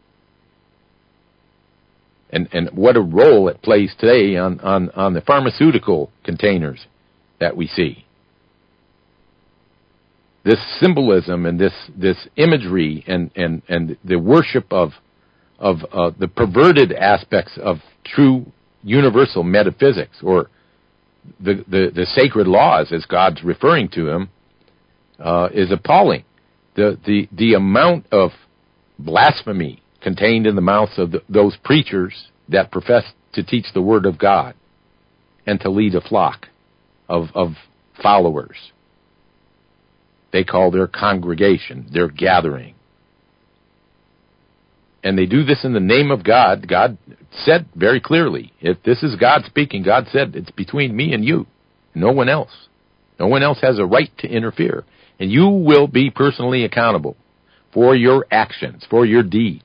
and what a role it plays today on the pharmaceutical containers that we see. This symbolism and this imagery and the worship of the perverted aspects of true universal metaphysics, or the sacred laws, as God's referring to them, is appalling. The amount of blasphemy contained in the mouths of those preachers that profess to teach the Word of God and to lead a flock of followers. They call their congregation, their gathering. And they do this in the name of God. God said very clearly, if this is God speaking, God said, it's between me and you, no one else. No one else has a right to interfere. And you will be personally accountable for your actions, for your deeds.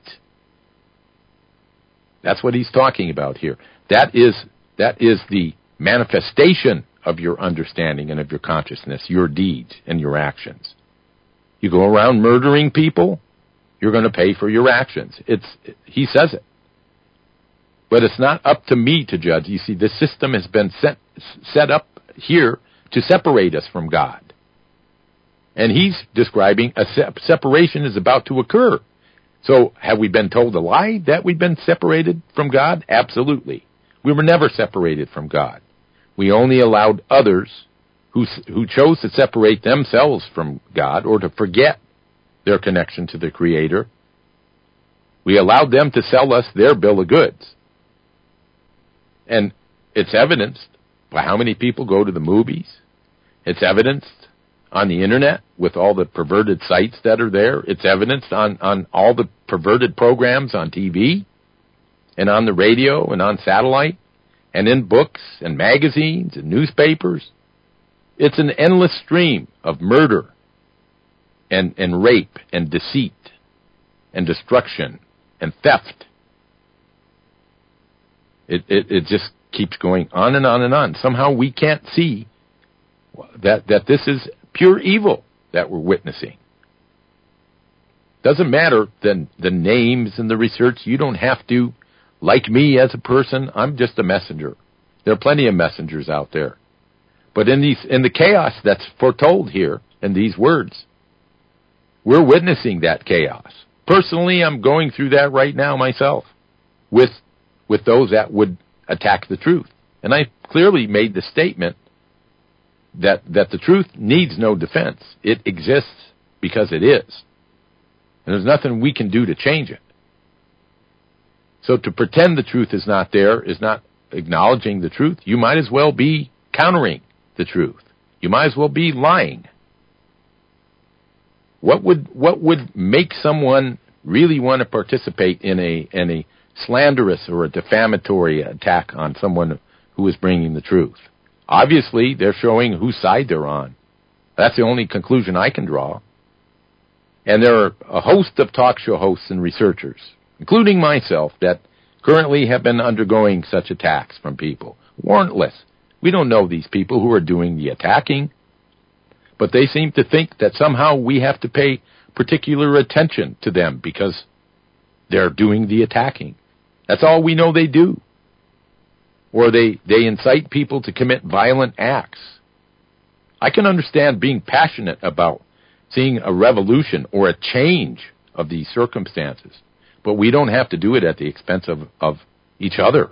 That's what he's talking about here. That is the manifestation of your understanding and of your consciousness, your deeds and your actions. You go around murdering people, you're going to pay for your actions. He says it. But it's not up to me to judge. You see, the system has been set up here to separate us from God. And he's describing a separation is about to occur. So have we been told a lie that we've been separated from God? Absolutely. We were never separated from God. We only allowed others who chose to separate themselves from God or to forget their connection to the Creator. We allowed them to sell us their bill of goods. And it's evidenced by how many people go to the movies. It's evidenced on the internet with all the perverted sites that are there. It's evidenced on all the perverted programs on TV and on the radio and on satellite and in books and magazines and newspapers. It's an endless stream of murder and rape and deceit and destruction and theft. It just keeps going on and on and on. Somehow we can't see that this is pure evil that we're witnessing. Doesn't matter the names and the research. You don't have to like me as a person. I'm just a messenger. There are plenty of messengers out there. But in the chaos that's foretold here in these words, we're witnessing that chaos. Personally, I'm going through that right now myself with those that would attack the truth. And I clearly made the statement that the truth needs no defense. It exists because it is. And there's nothing we can do to change it. So to pretend the truth is not there is not acknowledging the truth. You might as well be countering the truth. You might as well be lying. What would make someone really want to participate in a slanderous or a defamatory attack on someone who is bringing the truth? Obviously, they're showing whose side they're on. That's the only conclusion I can draw. And there are a host of talk show hosts and researchers, including myself, that currently have been undergoing such attacks from people. Warrantless. We don't know these people who are doing the attacking, but they seem to think that somehow we have to pay particular attention to them because they're doing the attacking. That's all we know they do. Or they incite people to commit violent acts. I can understand being passionate about seeing a revolution or a change of these circumstances, but we don't have to do it at the expense of each other.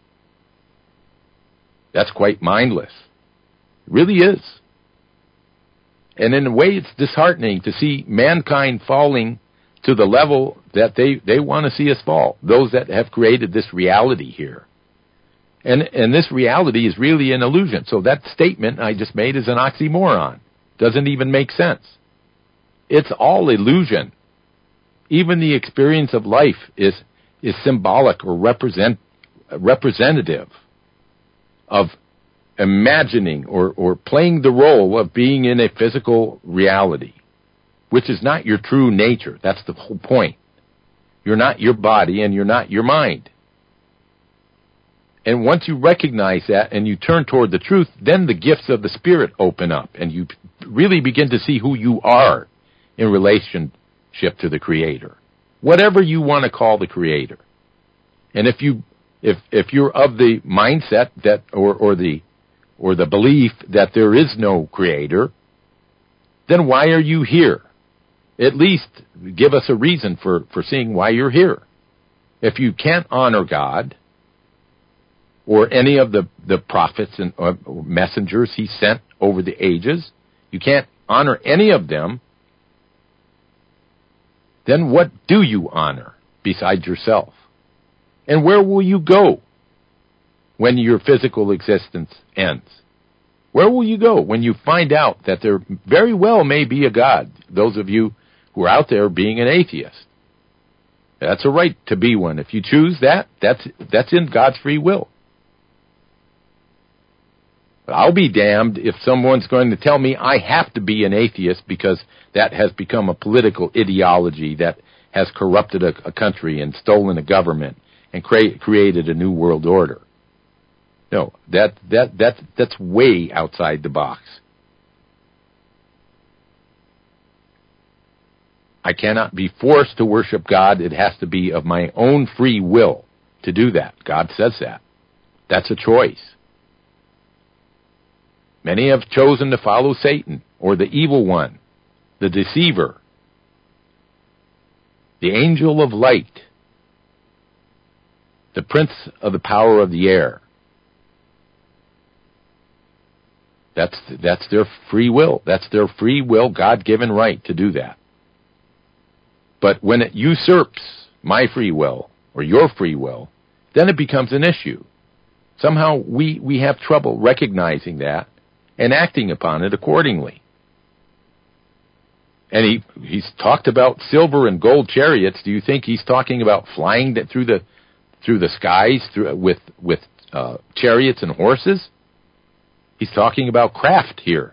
That's quite mindless. It really is. And in a way, it's disheartening to see mankind falling to the level that they want to see us fall, those that have created this reality here. And this reality is really an illusion. So that statement I just made is an oxymoron. Doesn't even make sense. It's all illusion. Even the experience of life is symbolic or representative of imagining or playing the role of being in a physical reality, which is not your true nature. That's the whole point. You're not your body and you're not your mind. And once you recognize that and you turn toward the truth, then the gifts of the Spirit open up and you really begin to see who you are in relationship to the Creator. Whatever you want to call the Creator. And if you're of the mindset that or the belief that there is no Creator, then why are you here? At least give us a reason for seeing why you're here. If you can't honor God or any of the prophets and messengers he sent over the ages, you can't honor any of them, then what do you honor besides yourself? And where will you go when your physical existence ends? Where will you go when you find out that there very well may be a God? Those of you who are out there being an atheist. That's a right to be one. If you choose that, that's in God's free will. But I'll be damned if someone's going to tell me I have to be an atheist because that has become a political ideology that has corrupted a country and stolen a government and created a new world order. No, that's way outside the box. I cannot be forced to worship God. It has to be of my own free will to do that. God says that. That's a choice. Many have chosen to follow Satan or the evil one, the deceiver, the angel of light, the prince of the power of the air. That's their free will. That's their free will, God-given right to do that. But when it usurps my free will or your free will, then it becomes an issue. Somehow we have trouble recognizing that and acting upon it accordingly. And he's talked about silver and gold chariots. Do you think he's talking about flying through the skies with chariots and horses? He's talking about craft here.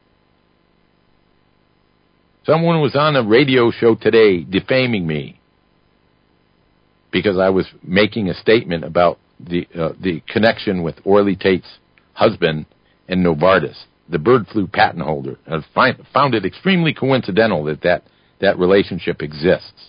Someone was on a radio show today defaming me because I was making a statement about the connection with Orly Tate's husband and Novartis, the bird flu patent holder. I found it extremely coincidental that that relationship exists.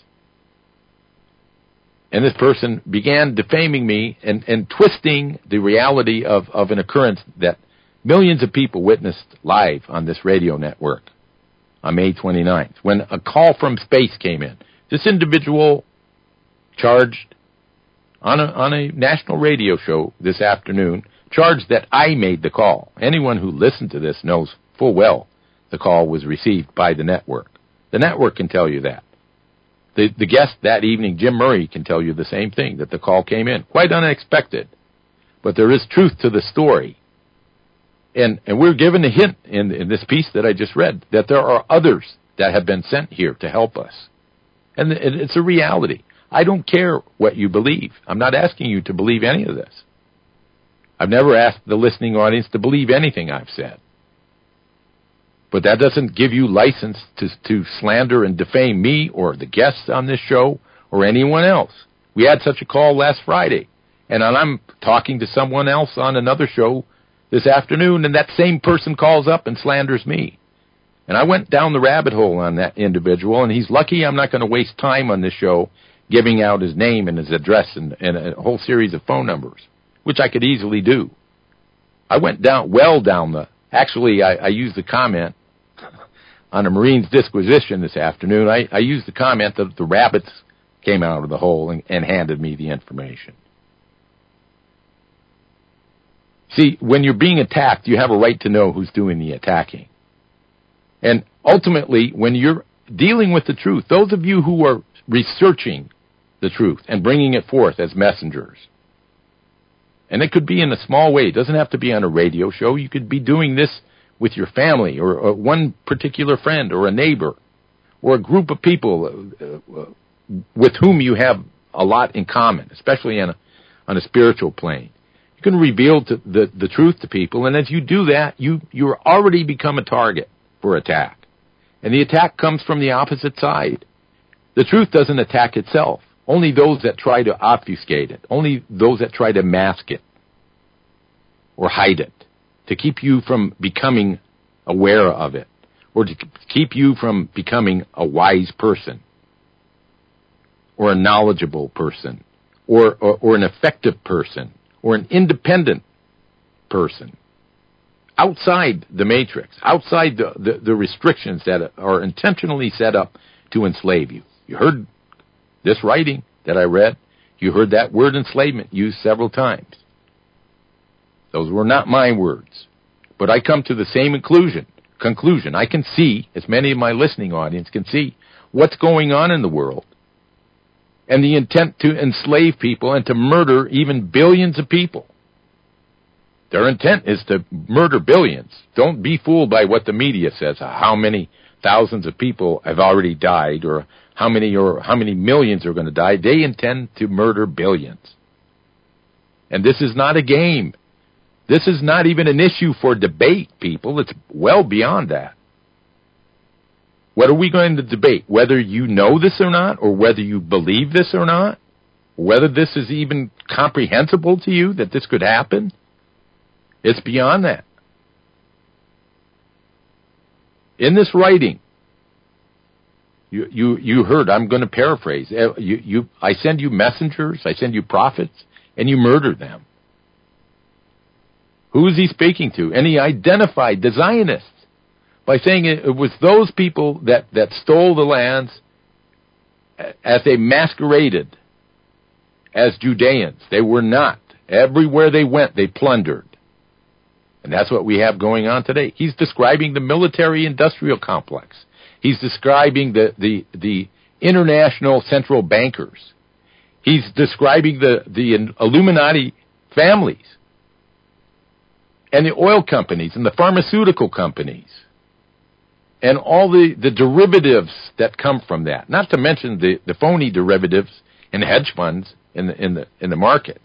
And this person began defaming me and twisting the reality of an occurrence that millions of people witnessed live on this radio network on May 29th, when a call from space came in. This individual charged on a national radio show this afternoon, charged that I made the call. Anyone who listened to this knows full well the call was received by the network. The network can tell you that. The guest that evening, Jim Murray, can tell you the same thing, that the call came in. Quite unexpected. But there is truth to the story. And we're given a hint in this piece that I just read that there are others that have been sent here to help us. And it's a reality. I don't care what you believe. I'm not asking you to believe any of this. I've never asked the listening audience to believe anything I've said. But that doesn't give you license to slander and defame me or the guests on this show or anyone else. We had such a call last Friday, and I'm talking to someone else on another show this afternoon, and that same person calls up and slanders me. And I went down the rabbit hole on that individual, and he's lucky I'm not going to waste time on this show giving out his name and his address and a whole series of phone numbers, which I could easily do. I went down the... Actually, I used the comment on a Marine's disquisition this afternoon. I used the comment that the rabbits came out of the hole and handed me the information. See, when you're being attacked, you have a right to know who's doing the attacking. And ultimately, when you're dealing with the truth, those of you who are researching the truth and bringing it forth as messengers, and it could be in a small way. It doesn't have to be on a radio show. You could be doing this with your family or one particular friend or a neighbor or a group of people with whom you have a lot in common, especially on a spiritual plane. You can reveal the truth to people, and as you do that, you're already become a target for attack. And the attack comes from the opposite side. The truth doesn't attack itself. Only those that try to obfuscate it. Only those that try to mask it or hide it to keep you from becoming aware of it or to keep you from becoming a wise person or a knowledgeable person or an effective person or an independent person outside the matrix, outside the restrictions that are intentionally set up to enslave you. You heard this writing that I read. You heard that word enslavement used several times. Those were not my words. But I come to the same conclusion. I can see, as many of my listening audience can see, what's going on in the world. And the intent to enslave people and to murder even billions of people. Their intent is to murder billions. Don't be fooled by what the media says, how many thousands of people have already died or how many millions are going to die. They intend to murder billions. And this is not a game. This is not even an issue for debate, people. It's well beyond that. What are we going to debate? Whether you know this or not, or whether you believe this or not, whether this is even comprehensible to you that this could happen? It's beyond that. In this writing, you heard, I'm going to paraphrase, I send you messengers, I send you prophets, and you murder them. Who is he speaking to? And he identified the Zionists by saying it was those people that stole the lands as they masqueraded as Judeans. They were not. Everywhere they went, they plundered. And that's what we have going on today. He's describing the military-industrial complex. He's describing the international central bankers. He's describing the Illuminati families and the oil companies and the pharmaceutical companies and all the derivatives that come from that. Not to mention the phony derivatives and hedge funds in the market.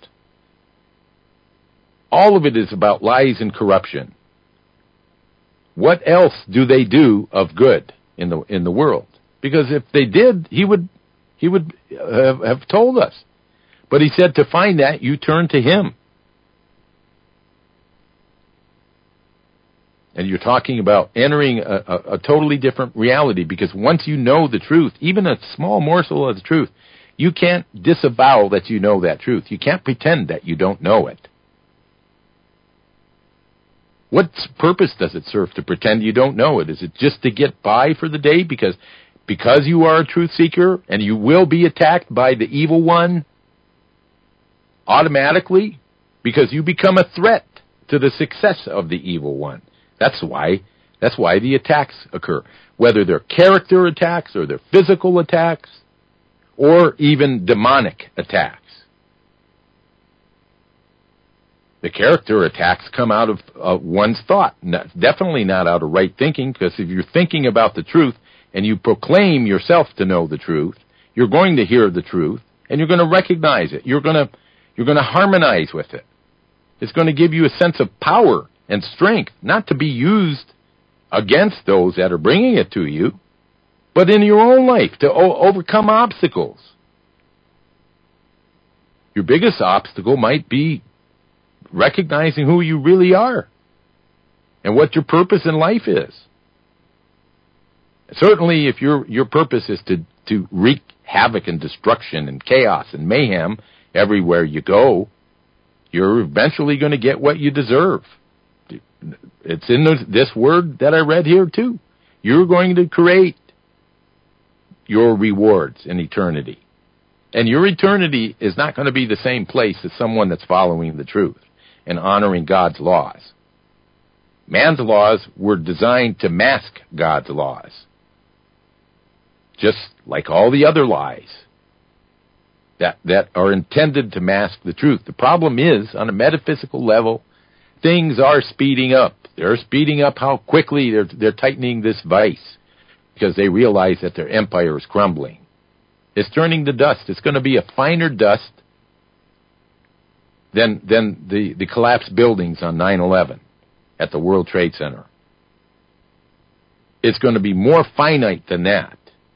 All of it is about lies and corruption. What else do they do of good in the world? Because if they did, he would have told us. But he said to find that, you turn to him. And you're talking about entering a totally different reality, because once you know the truth, even a small morsel of the truth, you can't disavow that you know that truth. You can't pretend that you don't know it. What purpose does it serve to pretend you don't know it? Is it just to get by for the day because you are a truth seeker and you will be attacked by the evil one automatically because you become a threat to the success of the evil one? That's why the attacks occur. Whether they're character attacks or they're physical attacks or even demonic attacks. The character attacks come out of one's thought. Definitely not out of right thinking, because if you're thinking about the truth and you proclaim yourself to know the truth, you're going to hear the truth and you're going to recognize it. You're going to harmonize with it. It's going to give you a sense of power and strength, not to be used against those that are bringing it to you, but in your own life to overcome obstacles. Your biggest obstacle might be recognizing who you really are and what your purpose in life is. Certainly, if your purpose is to wreak havoc and destruction and chaos and mayhem everywhere you go, you're eventually going to get what you deserve. It's in this word that I read here too. You're going to create your rewards in eternity. And your eternity is not going to be the same place as someone that's following the truth and honoring God's laws. Man's laws were designed to mask God's laws, just like all the other lies that are intended to mask the truth. The problem is, on a metaphysical level, things are speeding up. They're speeding up how quickly they're tightening this vice because they realize that their empire is crumbling. It's turning to dust. It's going to be a finer dust than the collapsed buildings on 9/11 at the World Trade Center. It's going to be more finite than that.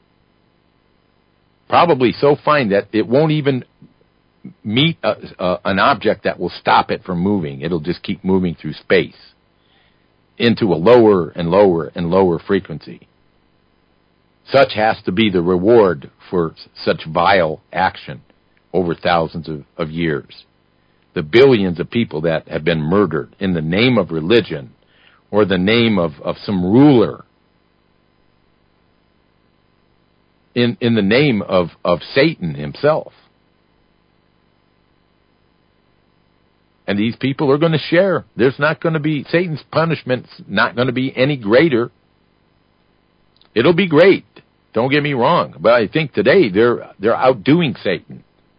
Probably so fine that it won't even meet an object that will stop it from moving. It'll just keep moving through space into a lower and lower and lower frequency. Such has to be the reward for such vile action over thousands of years. The billions of people that have been murdered in the name of religion or the name of some ruler, in the name of Satan himself. And these people are going to share. There's not going to be, Satan's punishment's not going to be any greater. It'll be great. Don't get me wrong. But I think today they're outdoing Satan.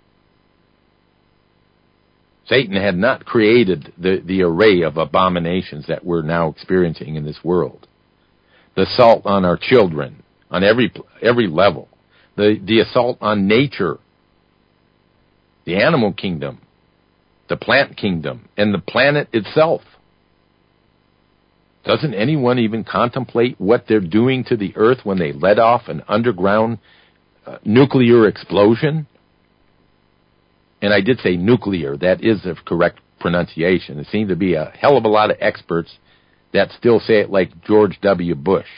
Satan had not created the array of abominations that we're now experiencing in this world. The assault on our children, on every level. The assault on nature, the animal kingdom, the plant kingdom, and the planet itself. Doesn't anyone even contemplate what they're doing to the earth when they let off an underground nuclear explosion? And I did say nuclear. That is the correct pronunciation. There seem to be a hell of a lot of experts that still say it like George W. Bush.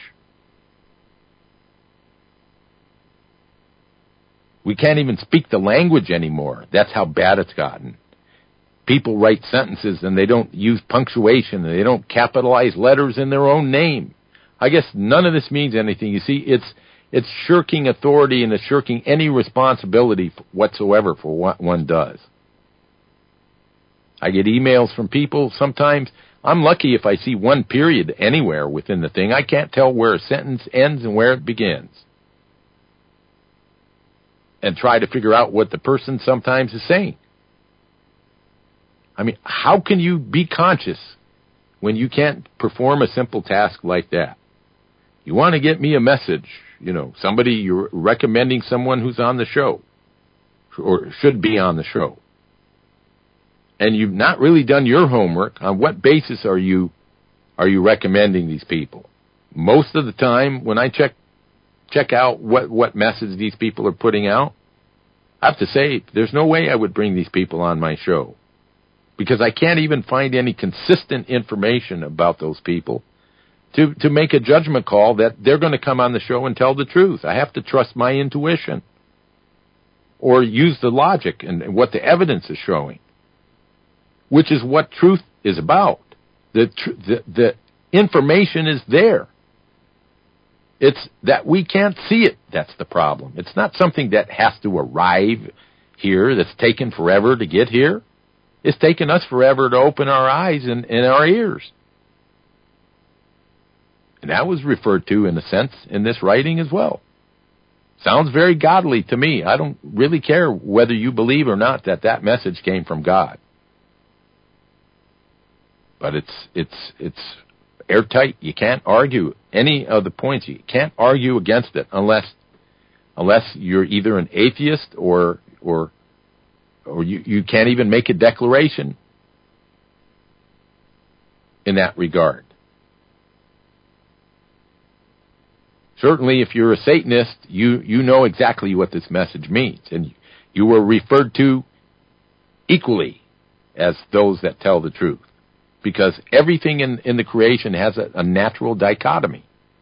We can't even speak the language anymore. That's how bad it's gotten. People write sentences and they don't use punctuation and they don't capitalize letters in their own name. I guess none of this means anything. You see, it's shirking authority and it's shirking any responsibility whatsoever for what one does. I get emails from people sometimes. I'm lucky if I see one period anywhere within the thing. I can't tell where a sentence ends and where it begins. And try to figure out what the person sometimes is saying. I mean, how can you be conscious when you can't perform a simple task like that? You want to get me a message, somebody, you're recommending someone who's on the show or should be on the show. And you've not really done your homework. On what basis are you recommending these people? Most of the time when I check out what message these people are putting out, I have to say there's no way I would bring these people on my show. Because I can't even find any consistent information about those people to make a judgment call that they're going to come on the show and tell the truth. I have to trust my intuition or use the logic and what the evidence is showing, which is what truth is about. The information is there. It's that we can't see it. That's the problem. It's not something that has to arrive here that's taken forever to get here. It's taken us forever to open our eyes and our ears. And that was referred to, in a sense, in this writing as well. Sounds very godly to me. I don't really care whether you believe or not that that message came from God. But it's airtight. You can't argue any of the points. You can't argue against it unless you're either an atheist or you can't even make a declaration in that regard. Certainly, if you're a Satanist, you know exactly what this message means, and you were referred to equally as those that tell the truth, because everything in the creation has a natural dichotomy.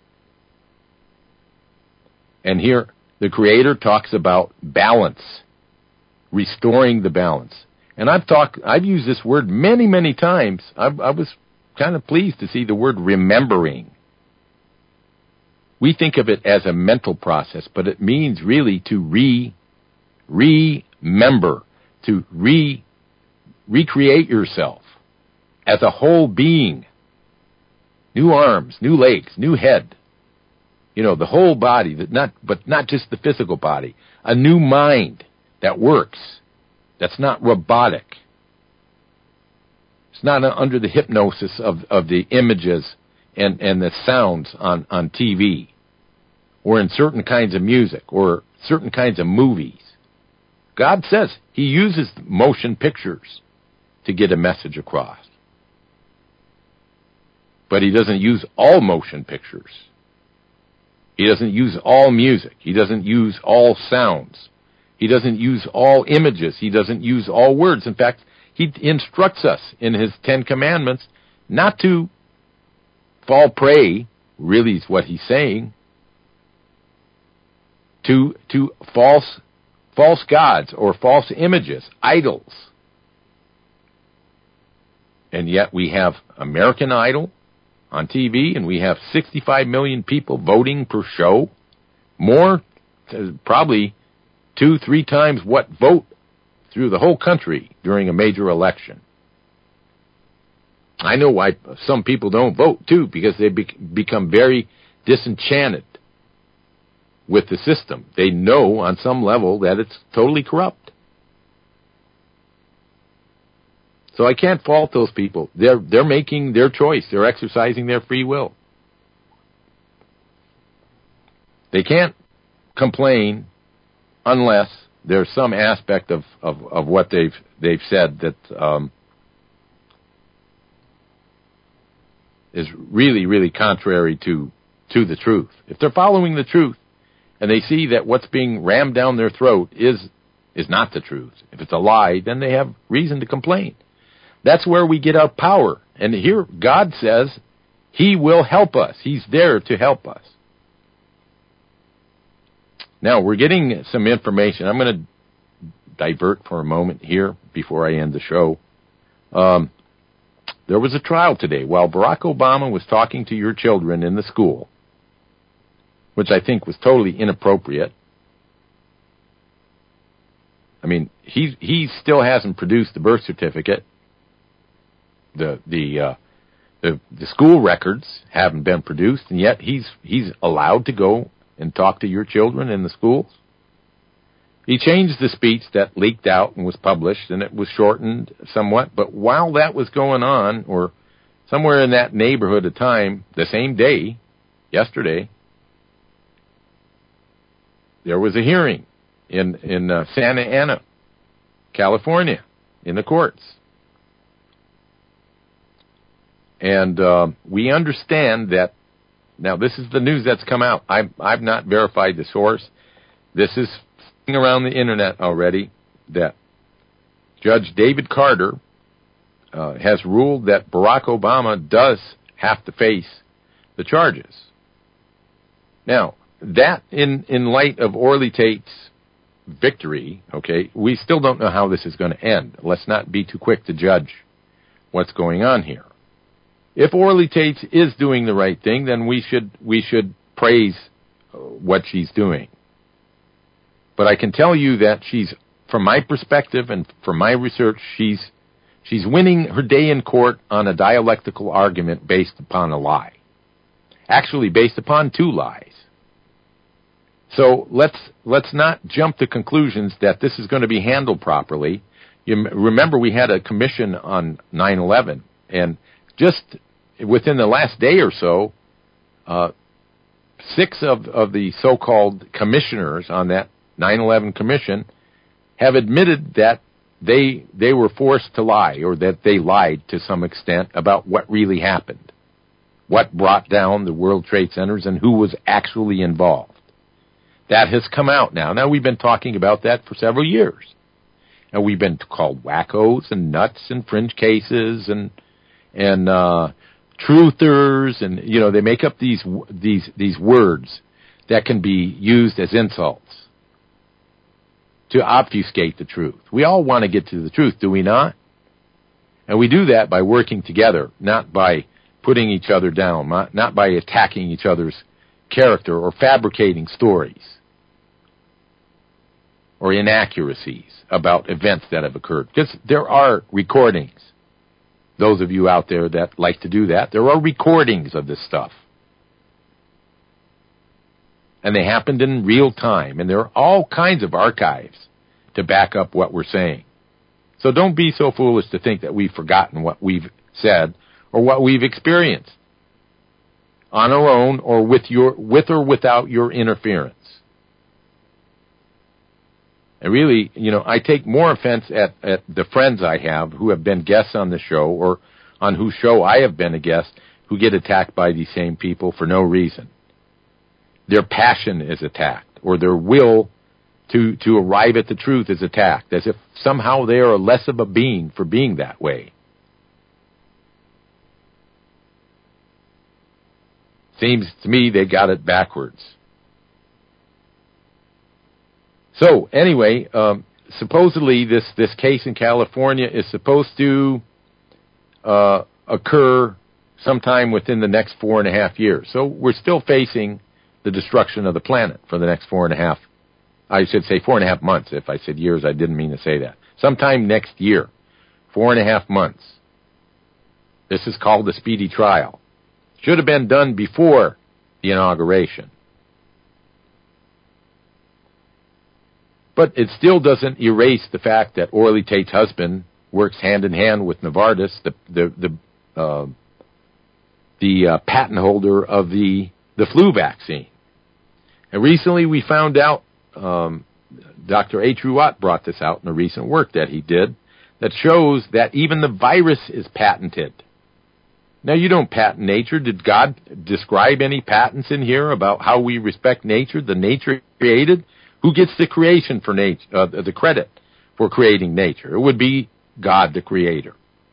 And here, the Creator talks about balance, restoring the balance. And I've used this word many, many times. I was kind of pleased to see the word remembering. We think of it as a mental process, but it means really to remember, to recreate yourself as a whole being. New arms, new legs, new head. You know, the whole body, but not just the physical body. A new mind that works, that's not robotic. It's not under the hypnosis of the images and the sounds on TV or in certain kinds of music or certain kinds of movies. God says He uses motion pictures to get a message across. But He doesn't use all motion pictures. He doesn't use all music. He doesn't use all sounds. He doesn't use all images. He doesn't use all words. In fact, He instructs us in His 10 Commandments not to fall prey, really is what He's saying, to false gods or false images, idols. And yet we have American Idol on TV, and we have 65 million people voting per show. More, probably 2-3 times what vote through the whole country during a major election. I know why some people don't vote, too, because they become very disenchanted with the system. They know on some level that it's totally corrupt. So I can't fault those people. They're making their choice. They're exercising their free will. They can't complain unless there's some aspect of what they've said that is really, really contrary to the truth. If they're following the truth and they see that what's being rammed down their throat is not the truth, if it's a lie, then they have reason to complain. That's where we get our power. And here God says He will help us. He's there to help us. Now, we're getting some information. I'm going to divert for a moment here before I end the show. There was a trial today while Barack Obama was talking to your children in the school, which I think was totally inappropriate. I mean, he still hasn't produced the birth certificate. The school records haven't been produced, and yet he's allowed to go and talk to your children in the schools. He changed the speech that leaked out and was published, and it was shortened somewhat. But while that was going on, or somewhere in that neighborhood of time, the same day, yesterday, there was a hearing in Santa Ana, California, in the courts. And we understand that, now this is the news that's come out. I've not verified the source. This is around the internet already, that Judge David Carter has ruled that Barack Obama does have to face the charges. Now, that in light of Orly Tate's victory, okay, we still don't know how this is going to end. Let's not be too quick to judge what's going on here. If Orly Tate is doing the right thing, then we should praise what she's doing. But I can tell you that she's, from my perspective and from my research, she's winning her day in court on a dialectical argument based upon a lie. Actually, based upon two lies. So let's not jump to conclusions that this is going to be handled properly. You remember we had a commission on 9/11, and just within the last day or so, 6 of the so-called commissioners on that 9/11 commission have admitted that they were forced to lie, or that they lied to some extent about what really happened, what brought down the World Trade Centers, and who was actually involved. That has come out now. Now, we've been talking about that for several years. And we've been called wackos and nuts and fringe cases and truthers, and, you know, they make up these words that can be used as insults to obfuscate the truth. We all want to get to the truth, do we not? And we do that by working together, not by putting each other down, not by attacking each other's character or fabricating stories or inaccuracies about events that have occurred. Because there are recordings. Those of you out there that like to do that, there are recordings of this stuff. And they happened in real time. And there are all kinds of archives to back up what we're saying. So don't be so foolish to think that we've forgotten what we've said or what we've experienced on our own, or with or without your interference. And really, you know, I take more offense at the friends I have who have been guests on the show, or on whose show I have been a guest, who get attacked by these same people for no reason. Their passion is attacked, or their will to arrive at the truth is attacked, as if somehow they are less of a being for being that way. Seems to me they got it backwards. So, anyway, supposedly this case in California is supposed to occur sometime within the next 4.5 years. So we're still facing the destruction of the planet for the next 4.5. I should say 4.5 months. If I said years, I didn't mean to say that. Sometime next year, 4.5 months. This is called the speedy trial. Should have been done before the inauguration. But it still doesn't erase the fact that Orly Tate's husband works hand in hand with Novartis, the patent holder of the flu vaccine. And recently we found out, Dr. A. Truott brought this out in a recent work that he did, that shows that even the virus is patented. Now, you don't patent nature. Did God describe any patents in here about how we respect nature, the nature created? Who gets the creation for nature, the credit for creating nature? It would be God, the Creator.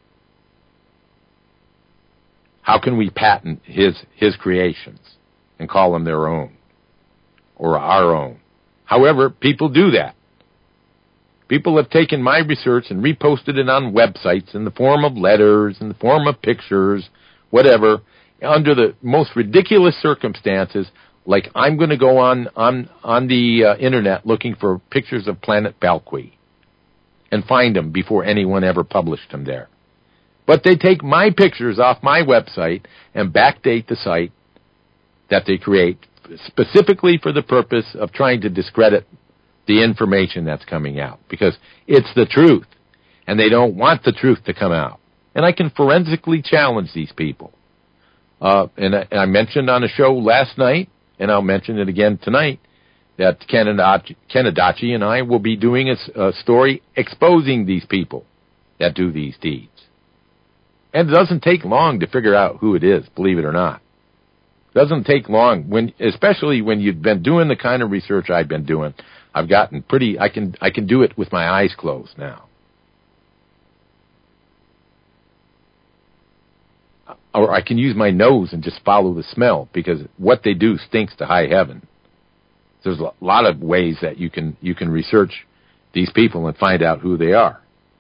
How can we patent His creations and call them their own or our own? However, people do that. People have taken my research and reposted it on websites in the form of letters, in the form of pictures, whatever, under the most ridiculous circumstances. Like, I'm going to go on the internet looking for pictures of planet Balqui and find them before anyone ever published them there. But they take my pictures off my website and backdate the site that they create specifically for the purpose of trying to discredit the information that's coming out, because it's the truth, and they don't want the truth to come out. And I can forensically challenge these people. And I mentioned on a show last night, and I'll mention it again tonight, that Ken Adachi and I will be doing a story exposing these people that do these deeds. And it doesn't take long to figure out who it is, believe it or not. It doesn't take long, especially when you've been doing the kind of research I've been doing. I've gotten I can do it with my eyes closed now. or I can use my nose and just follow the smell, because what they do stinks to high heaven. There's a lot of ways that you can research these people and find out who they are.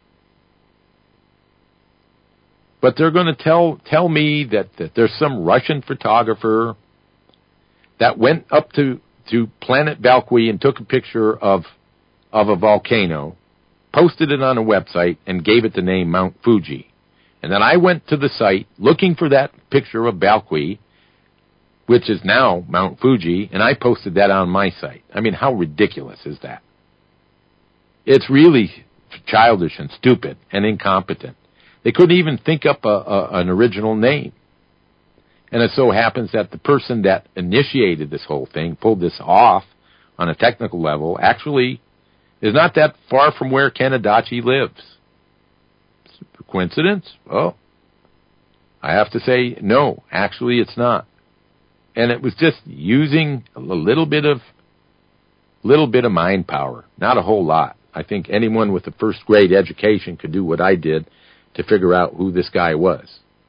But they're going to tell me that there's some Russian photographer that went up to Planet Valkyrie and took a picture of a volcano, posted it on a website, and gave it the name Mount Fuji. And then I went to the site looking for that picture of Valkyrie, which is now Mount Fuji, and I posted that on my site. I mean, how ridiculous is that? It's really childish and stupid and incompetent. They couldn't even think up an original name. And it so happens that the person that initiated this whole thing, pulled this off on a technical level, actually is not that far from where Ken Adachi lives. Coincidence? Oh, I have to say no. Actually, it's not. And it was just using a little bit of mind power, not a whole lot. I think anyone with a first grade education could do what I did to figure out who this guy was.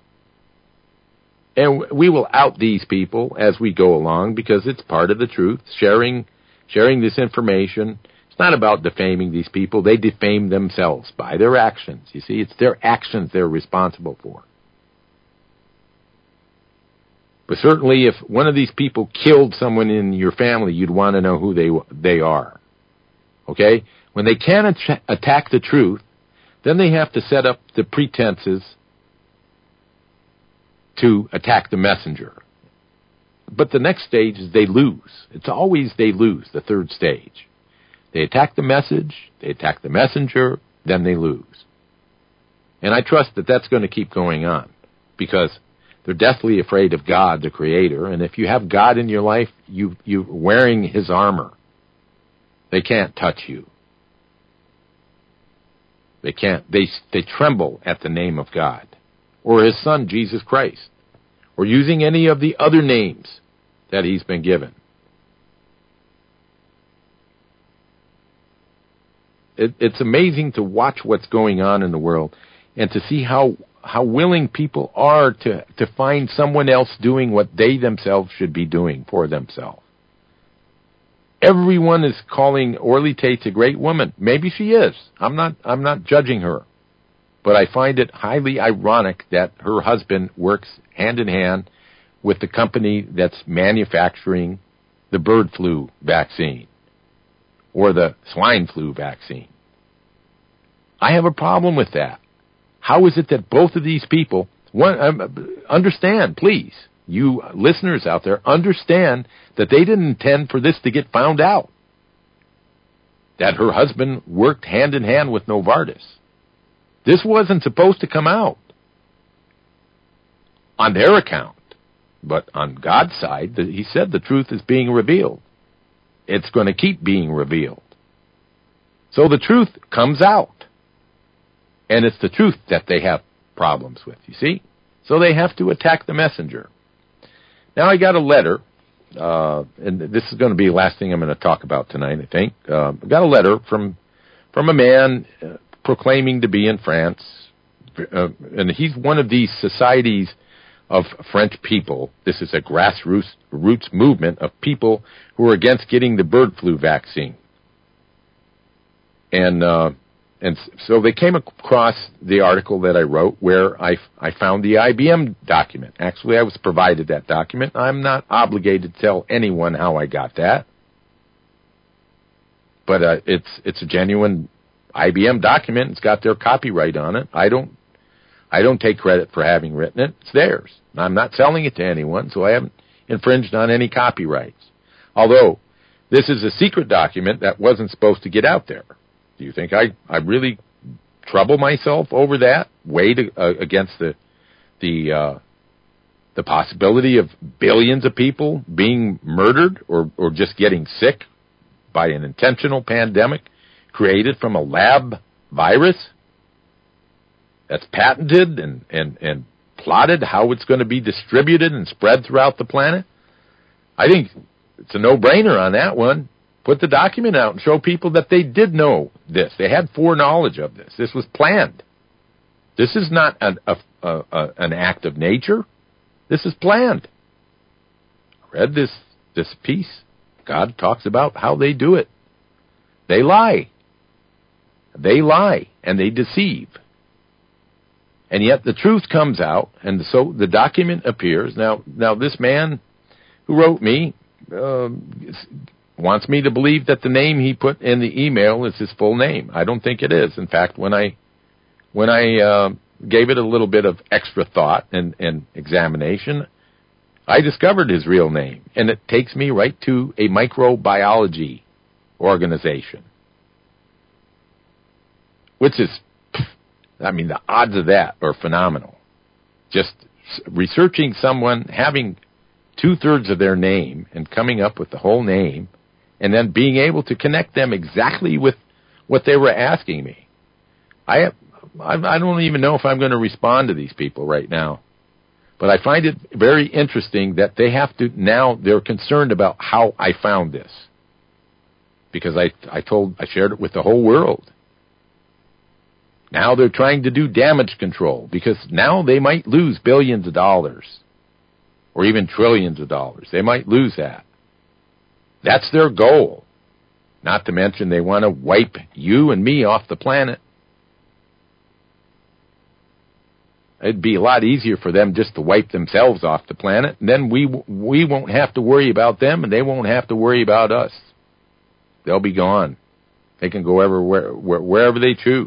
And we will out these people as we go along, because it's part of the truth. Sharing this information. It's not about defaming these people. They defame themselves by their actions. You see, it's their actions they're responsible for. But certainly if one of these people killed someone in your family, you'd want to know who they are. Okay? When they can't attack the truth, then they have to set up the pretenses to attack the messenger. But the next stage is they lose. It's always they lose, the third stage. They attack the message, they attack the messenger, then they lose. And I trust that that's going to keep going on, because they're deathly afraid of God, the Creator, and if you have God in your life, you're wearing His armor. They can't touch you. They can't. They tremble at the name of God, or His Son, Jesus Christ, or using any of the other names that He's been given. It's amazing to watch what's going on in the world and to see how willing people are to find someone else doing what they themselves should be doing for themselves. Everyone is calling Orly Tate a great woman. Maybe she is. I'm not judging her. But I find it highly ironic that her husband works hand in hand with the company that's manufacturing the bird flu vaccine or the swine flu vaccine. I have a problem with that. How is it that both of these people, understand, please, you listeners out there, understand that they didn't intend for this to get found out, that her husband worked hand in hand with Novartis. This wasn't supposed to come out on their account, but on God's side, He said the truth is being revealed. It's going to keep being revealed. So the truth comes out. And it's the truth that they have problems with, you see? So they have to attack the messenger. Now I got a letter, and this is going to be the last thing I'm going to talk about tonight, I think. I got a letter from a man proclaiming to be in France, and he's one of these societies of French people. This is a grassroots movement of people who are against getting the bird flu vaccine. And so they came across the article that I wrote where I found the IBM document. Actually, I was provided that document. I'm not obligated to tell anyone how I got that. But it's a genuine IBM document. It's got their copyright on it. I don't take credit for having written it. It's theirs. I'm not selling it to anyone, so I haven't infringed on any copyrights. Although, this is a secret document that wasn't supposed to get out there. Do you think I really trouble myself over that? Weighed against the possibility of billions of people being murdered or just getting sick by an intentional pandemic created from a lab virus that's patented and plotted how it's going to be distributed and spread throughout the planet? I think it's a no-brainer on that one. Put the document out and show people that they did know this. They had foreknowledge of this. This was planned. This is not an act of nature. This is planned. I read this piece. God talks about how they do it. They lie. They lie and they deceive. And yet the truth comes out, and so the document appears. Now this man who wrote me wants me to believe that the name he put in the email is his full name. I don't think it is. In fact, when I gave it a little bit of extra thought and examination, I discovered his real name, and it takes me right to a microbiology organization, which is, the odds of that are phenomenal. Just researching someone, having 2/3 of their name and coming up with the whole name, and then being able to connect them exactly with what they were asking me. I don't even know if I'm going to respond to these people right now. But I find it very interesting that they're concerned about how I found this. Because I shared it with the whole world. Now they're trying to do damage control, because now they might lose billions of dollars. Or even trillions of dollars. They might lose that. That's their goal. Not to mention they want to wipe you and me off the planet. It'd be a lot easier for them just to wipe themselves off the planet, and then we won't have to worry about them, and they won't have to worry about us. They'll be gone. They can go wherever they choose.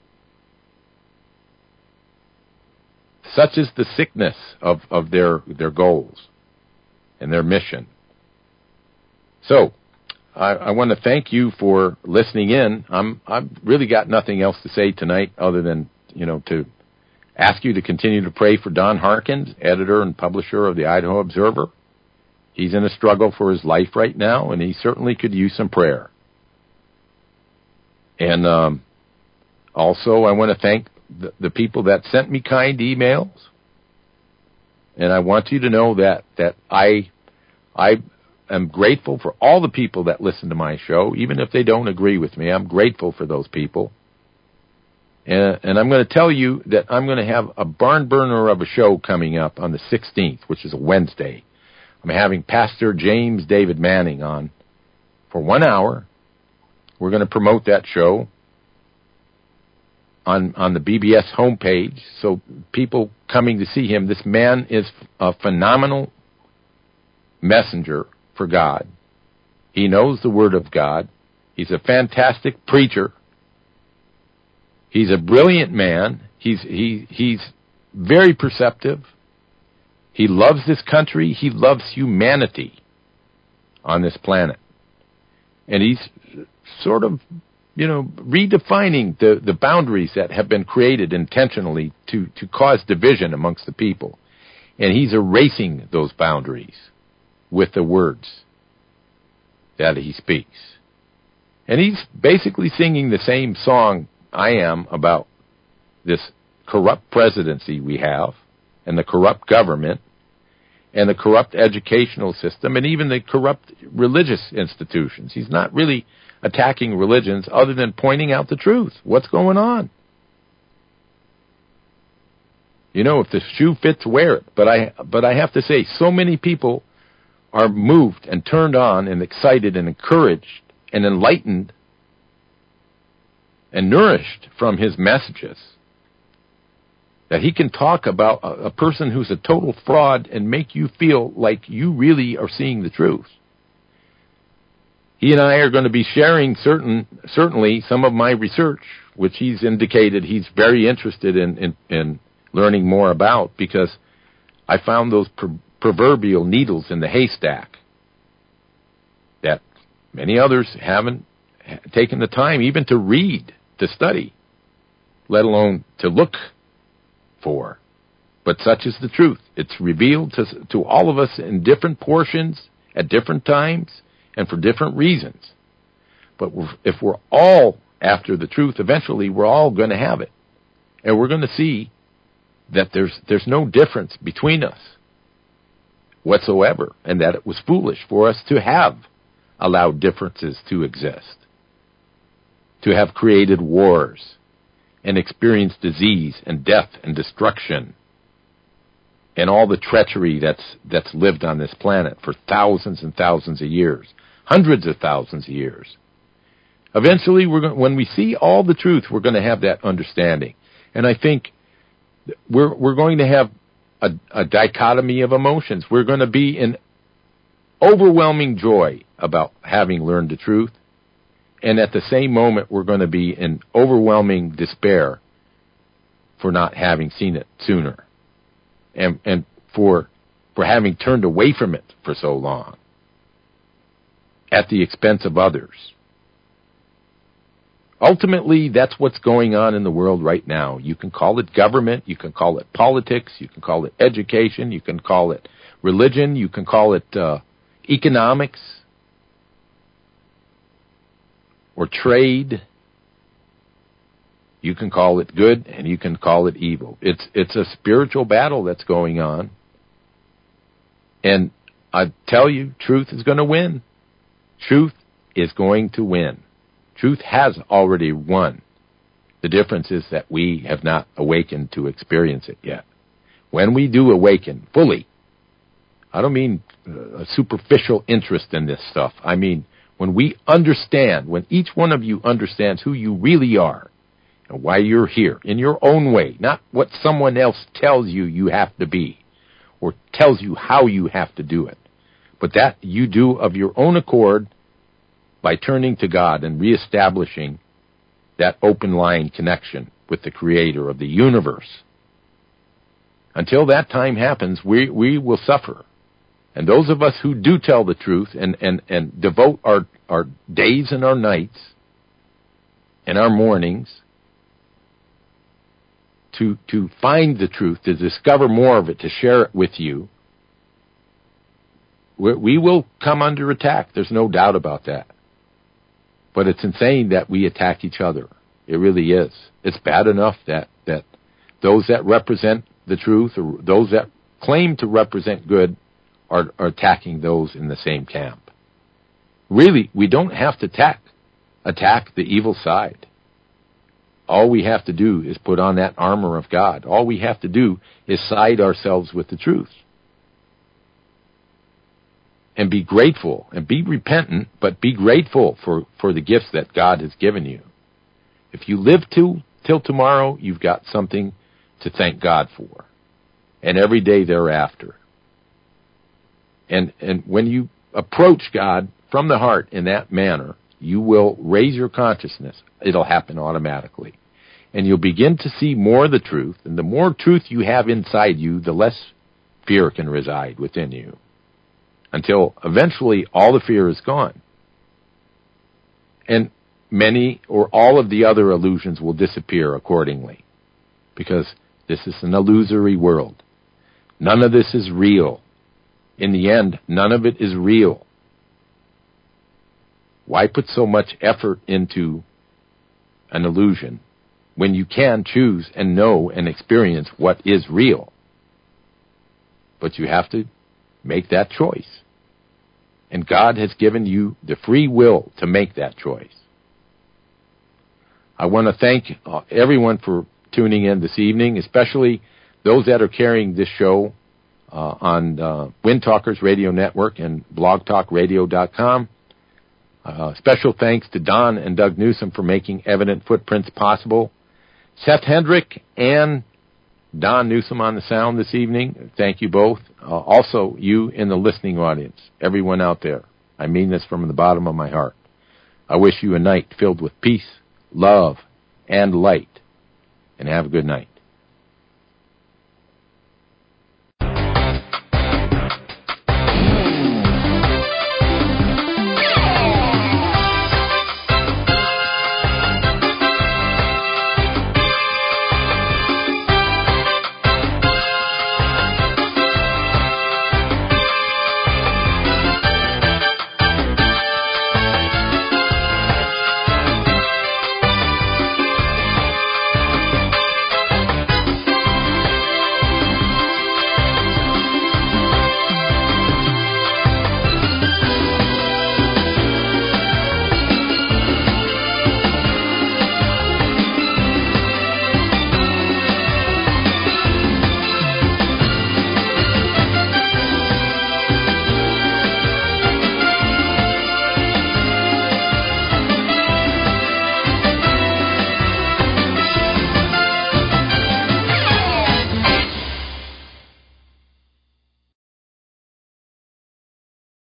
Such is the sickness of their goals and their mission. So, I want to thank you for listening in. I've really got nothing else to say tonight other than, to ask you to continue to pray for Don Harkins, editor and publisher of the Idaho Observer. He's in a struggle for his life right now, and he certainly could use some prayer. And also, I want to thank the people that sent me kind emails. And I want you to know that I am grateful for all the people that listen to my show, even if they don't agree with me. I'm grateful for those people. And I'm going to tell you that I'm going to have a barn burner of a show coming up on the 16th, which is a Wednesday. I'm having Pastor James David Manning on for 1 hour. We're going to promote that show on the BBS homepage. So people coming to see him, this man is a phenomenal messenger for God. He knows the Word of God. He's a fantastic preacher. He's a brilliant man. He's very perceptive. He loves this country. He loves humanity on this planet. And he's sort of, redefining the boundaries that have been created intentionally to cause division amongst the people. And he's erasing those boundaries with the words that he speaks. And he's basically singing the same song I am about this corrupt presidency we have, and the corrupt government, and the corrupt educational system, and even the corrupt religious institutions. He's not really attacking religions other than pointing out the truth. What's going on? If the shoe fits, wear it. But I have to say, so many people are moved and turned on and excited and encouraged and enlightened and nourished from his messages, that he can talk about a person who's a total fraud and make you feel like you really are seeing the truth. He and I are going to be sharing certainly some of my research, which he's indicated he's very interested in learning more about, because I found those proverbial needles in the haystack that many others haven't taken the time even to read, to study, let alone to look for. But such is the truth. It's revealed to all of us in different portions, at different times, and for different reasons. But if we're all after the truth, eventually we're all going to have it. And we're going to see that there's no difference between us whatsoever, and that it was foolish for us to have allowed differences to exist, to have created wars and experienced disease and death and destruction. and all the treachery that's lived on this planet for thousands and thousands of years, hundreds of thousands of years. Eventually, when we see all the truth, we're going to have that understanding. And I think we're going to have a dichotomy of emotions. We're going to be in overwhelming joy about having learned the truth, and at the same moment, we're going to be in overwhelming despair for not having seen it sooner, and for having turned away from it for so long at the expense of others. Ultimately, that's what's going on in the world right now. You can call it government, you can call it politics, you can call it education, you can call it religion, you can call it economics or trade. You can call it good and you can call it evil. It's a spiritual battle that's going on. And I tell you, truth is going to win. Truth is going to win. Truth has already won. The difference is that we have not awakened to experience it yet. When we do awaken fully, I don't mean a superficial interest in this stuff. I mean, when we understand, when each one of you understands who you really are and why you're here in your own way, not what someone else tells you you have to be or tells you how you have to do it, but that you do of your own accord by turning to God and reestablishing that open line connection with the Creator of the universe. Until that time happens, we will suffer. And those of us who do tell the truth and devote our days and our nights and our mornings to find the truth, to discover more of it, to share it with you, we will come under attack. There's no doubt about that. But it's insane that we attack each other. It really is. It's bad enough that those that represent the truth or those that claim to represent good are attacking those in the same camp. Really, we don't have to attack the evil side. All we have to do is put on that armor of God. All we have to do is side ourselves with the truth. And be grateful, and be repentant, but be grateful for the gifts that God has given you. If you live till tomorrow, you've got something to thank God for. And every day thereafter. And when you approach God from the heart in that manner, you will raise your consciousness. It'll happen automatically. And you'll begin to see more of the truth. And the more truth you have inside you, the less fear can reside within you. Until eventually all the fear is gone. And many or all of the other illusions will disappear accordingly. Because this is an illusory world. None of this is real. In the end, none of it is real. Why put so much effort into an illusion when you can choose and know and experience what is real? But you have to make that choice. And God has given you the free will to make that choice. I want to thank everyone for tuning in this evening, especially those that are carrying this show on Wind Talkers Radio Network and blogtalkradio.com. Special thanks to Don and Doug Newsom for making Evident Footprints possible. Seth Hendrick and Don Newsom on the sound this evening. Thank you both. Also, you in the listening audience, everyone out there. I mean this from the bottom of my heart. I wish you a night filled with peace, love, and light. And have a good night.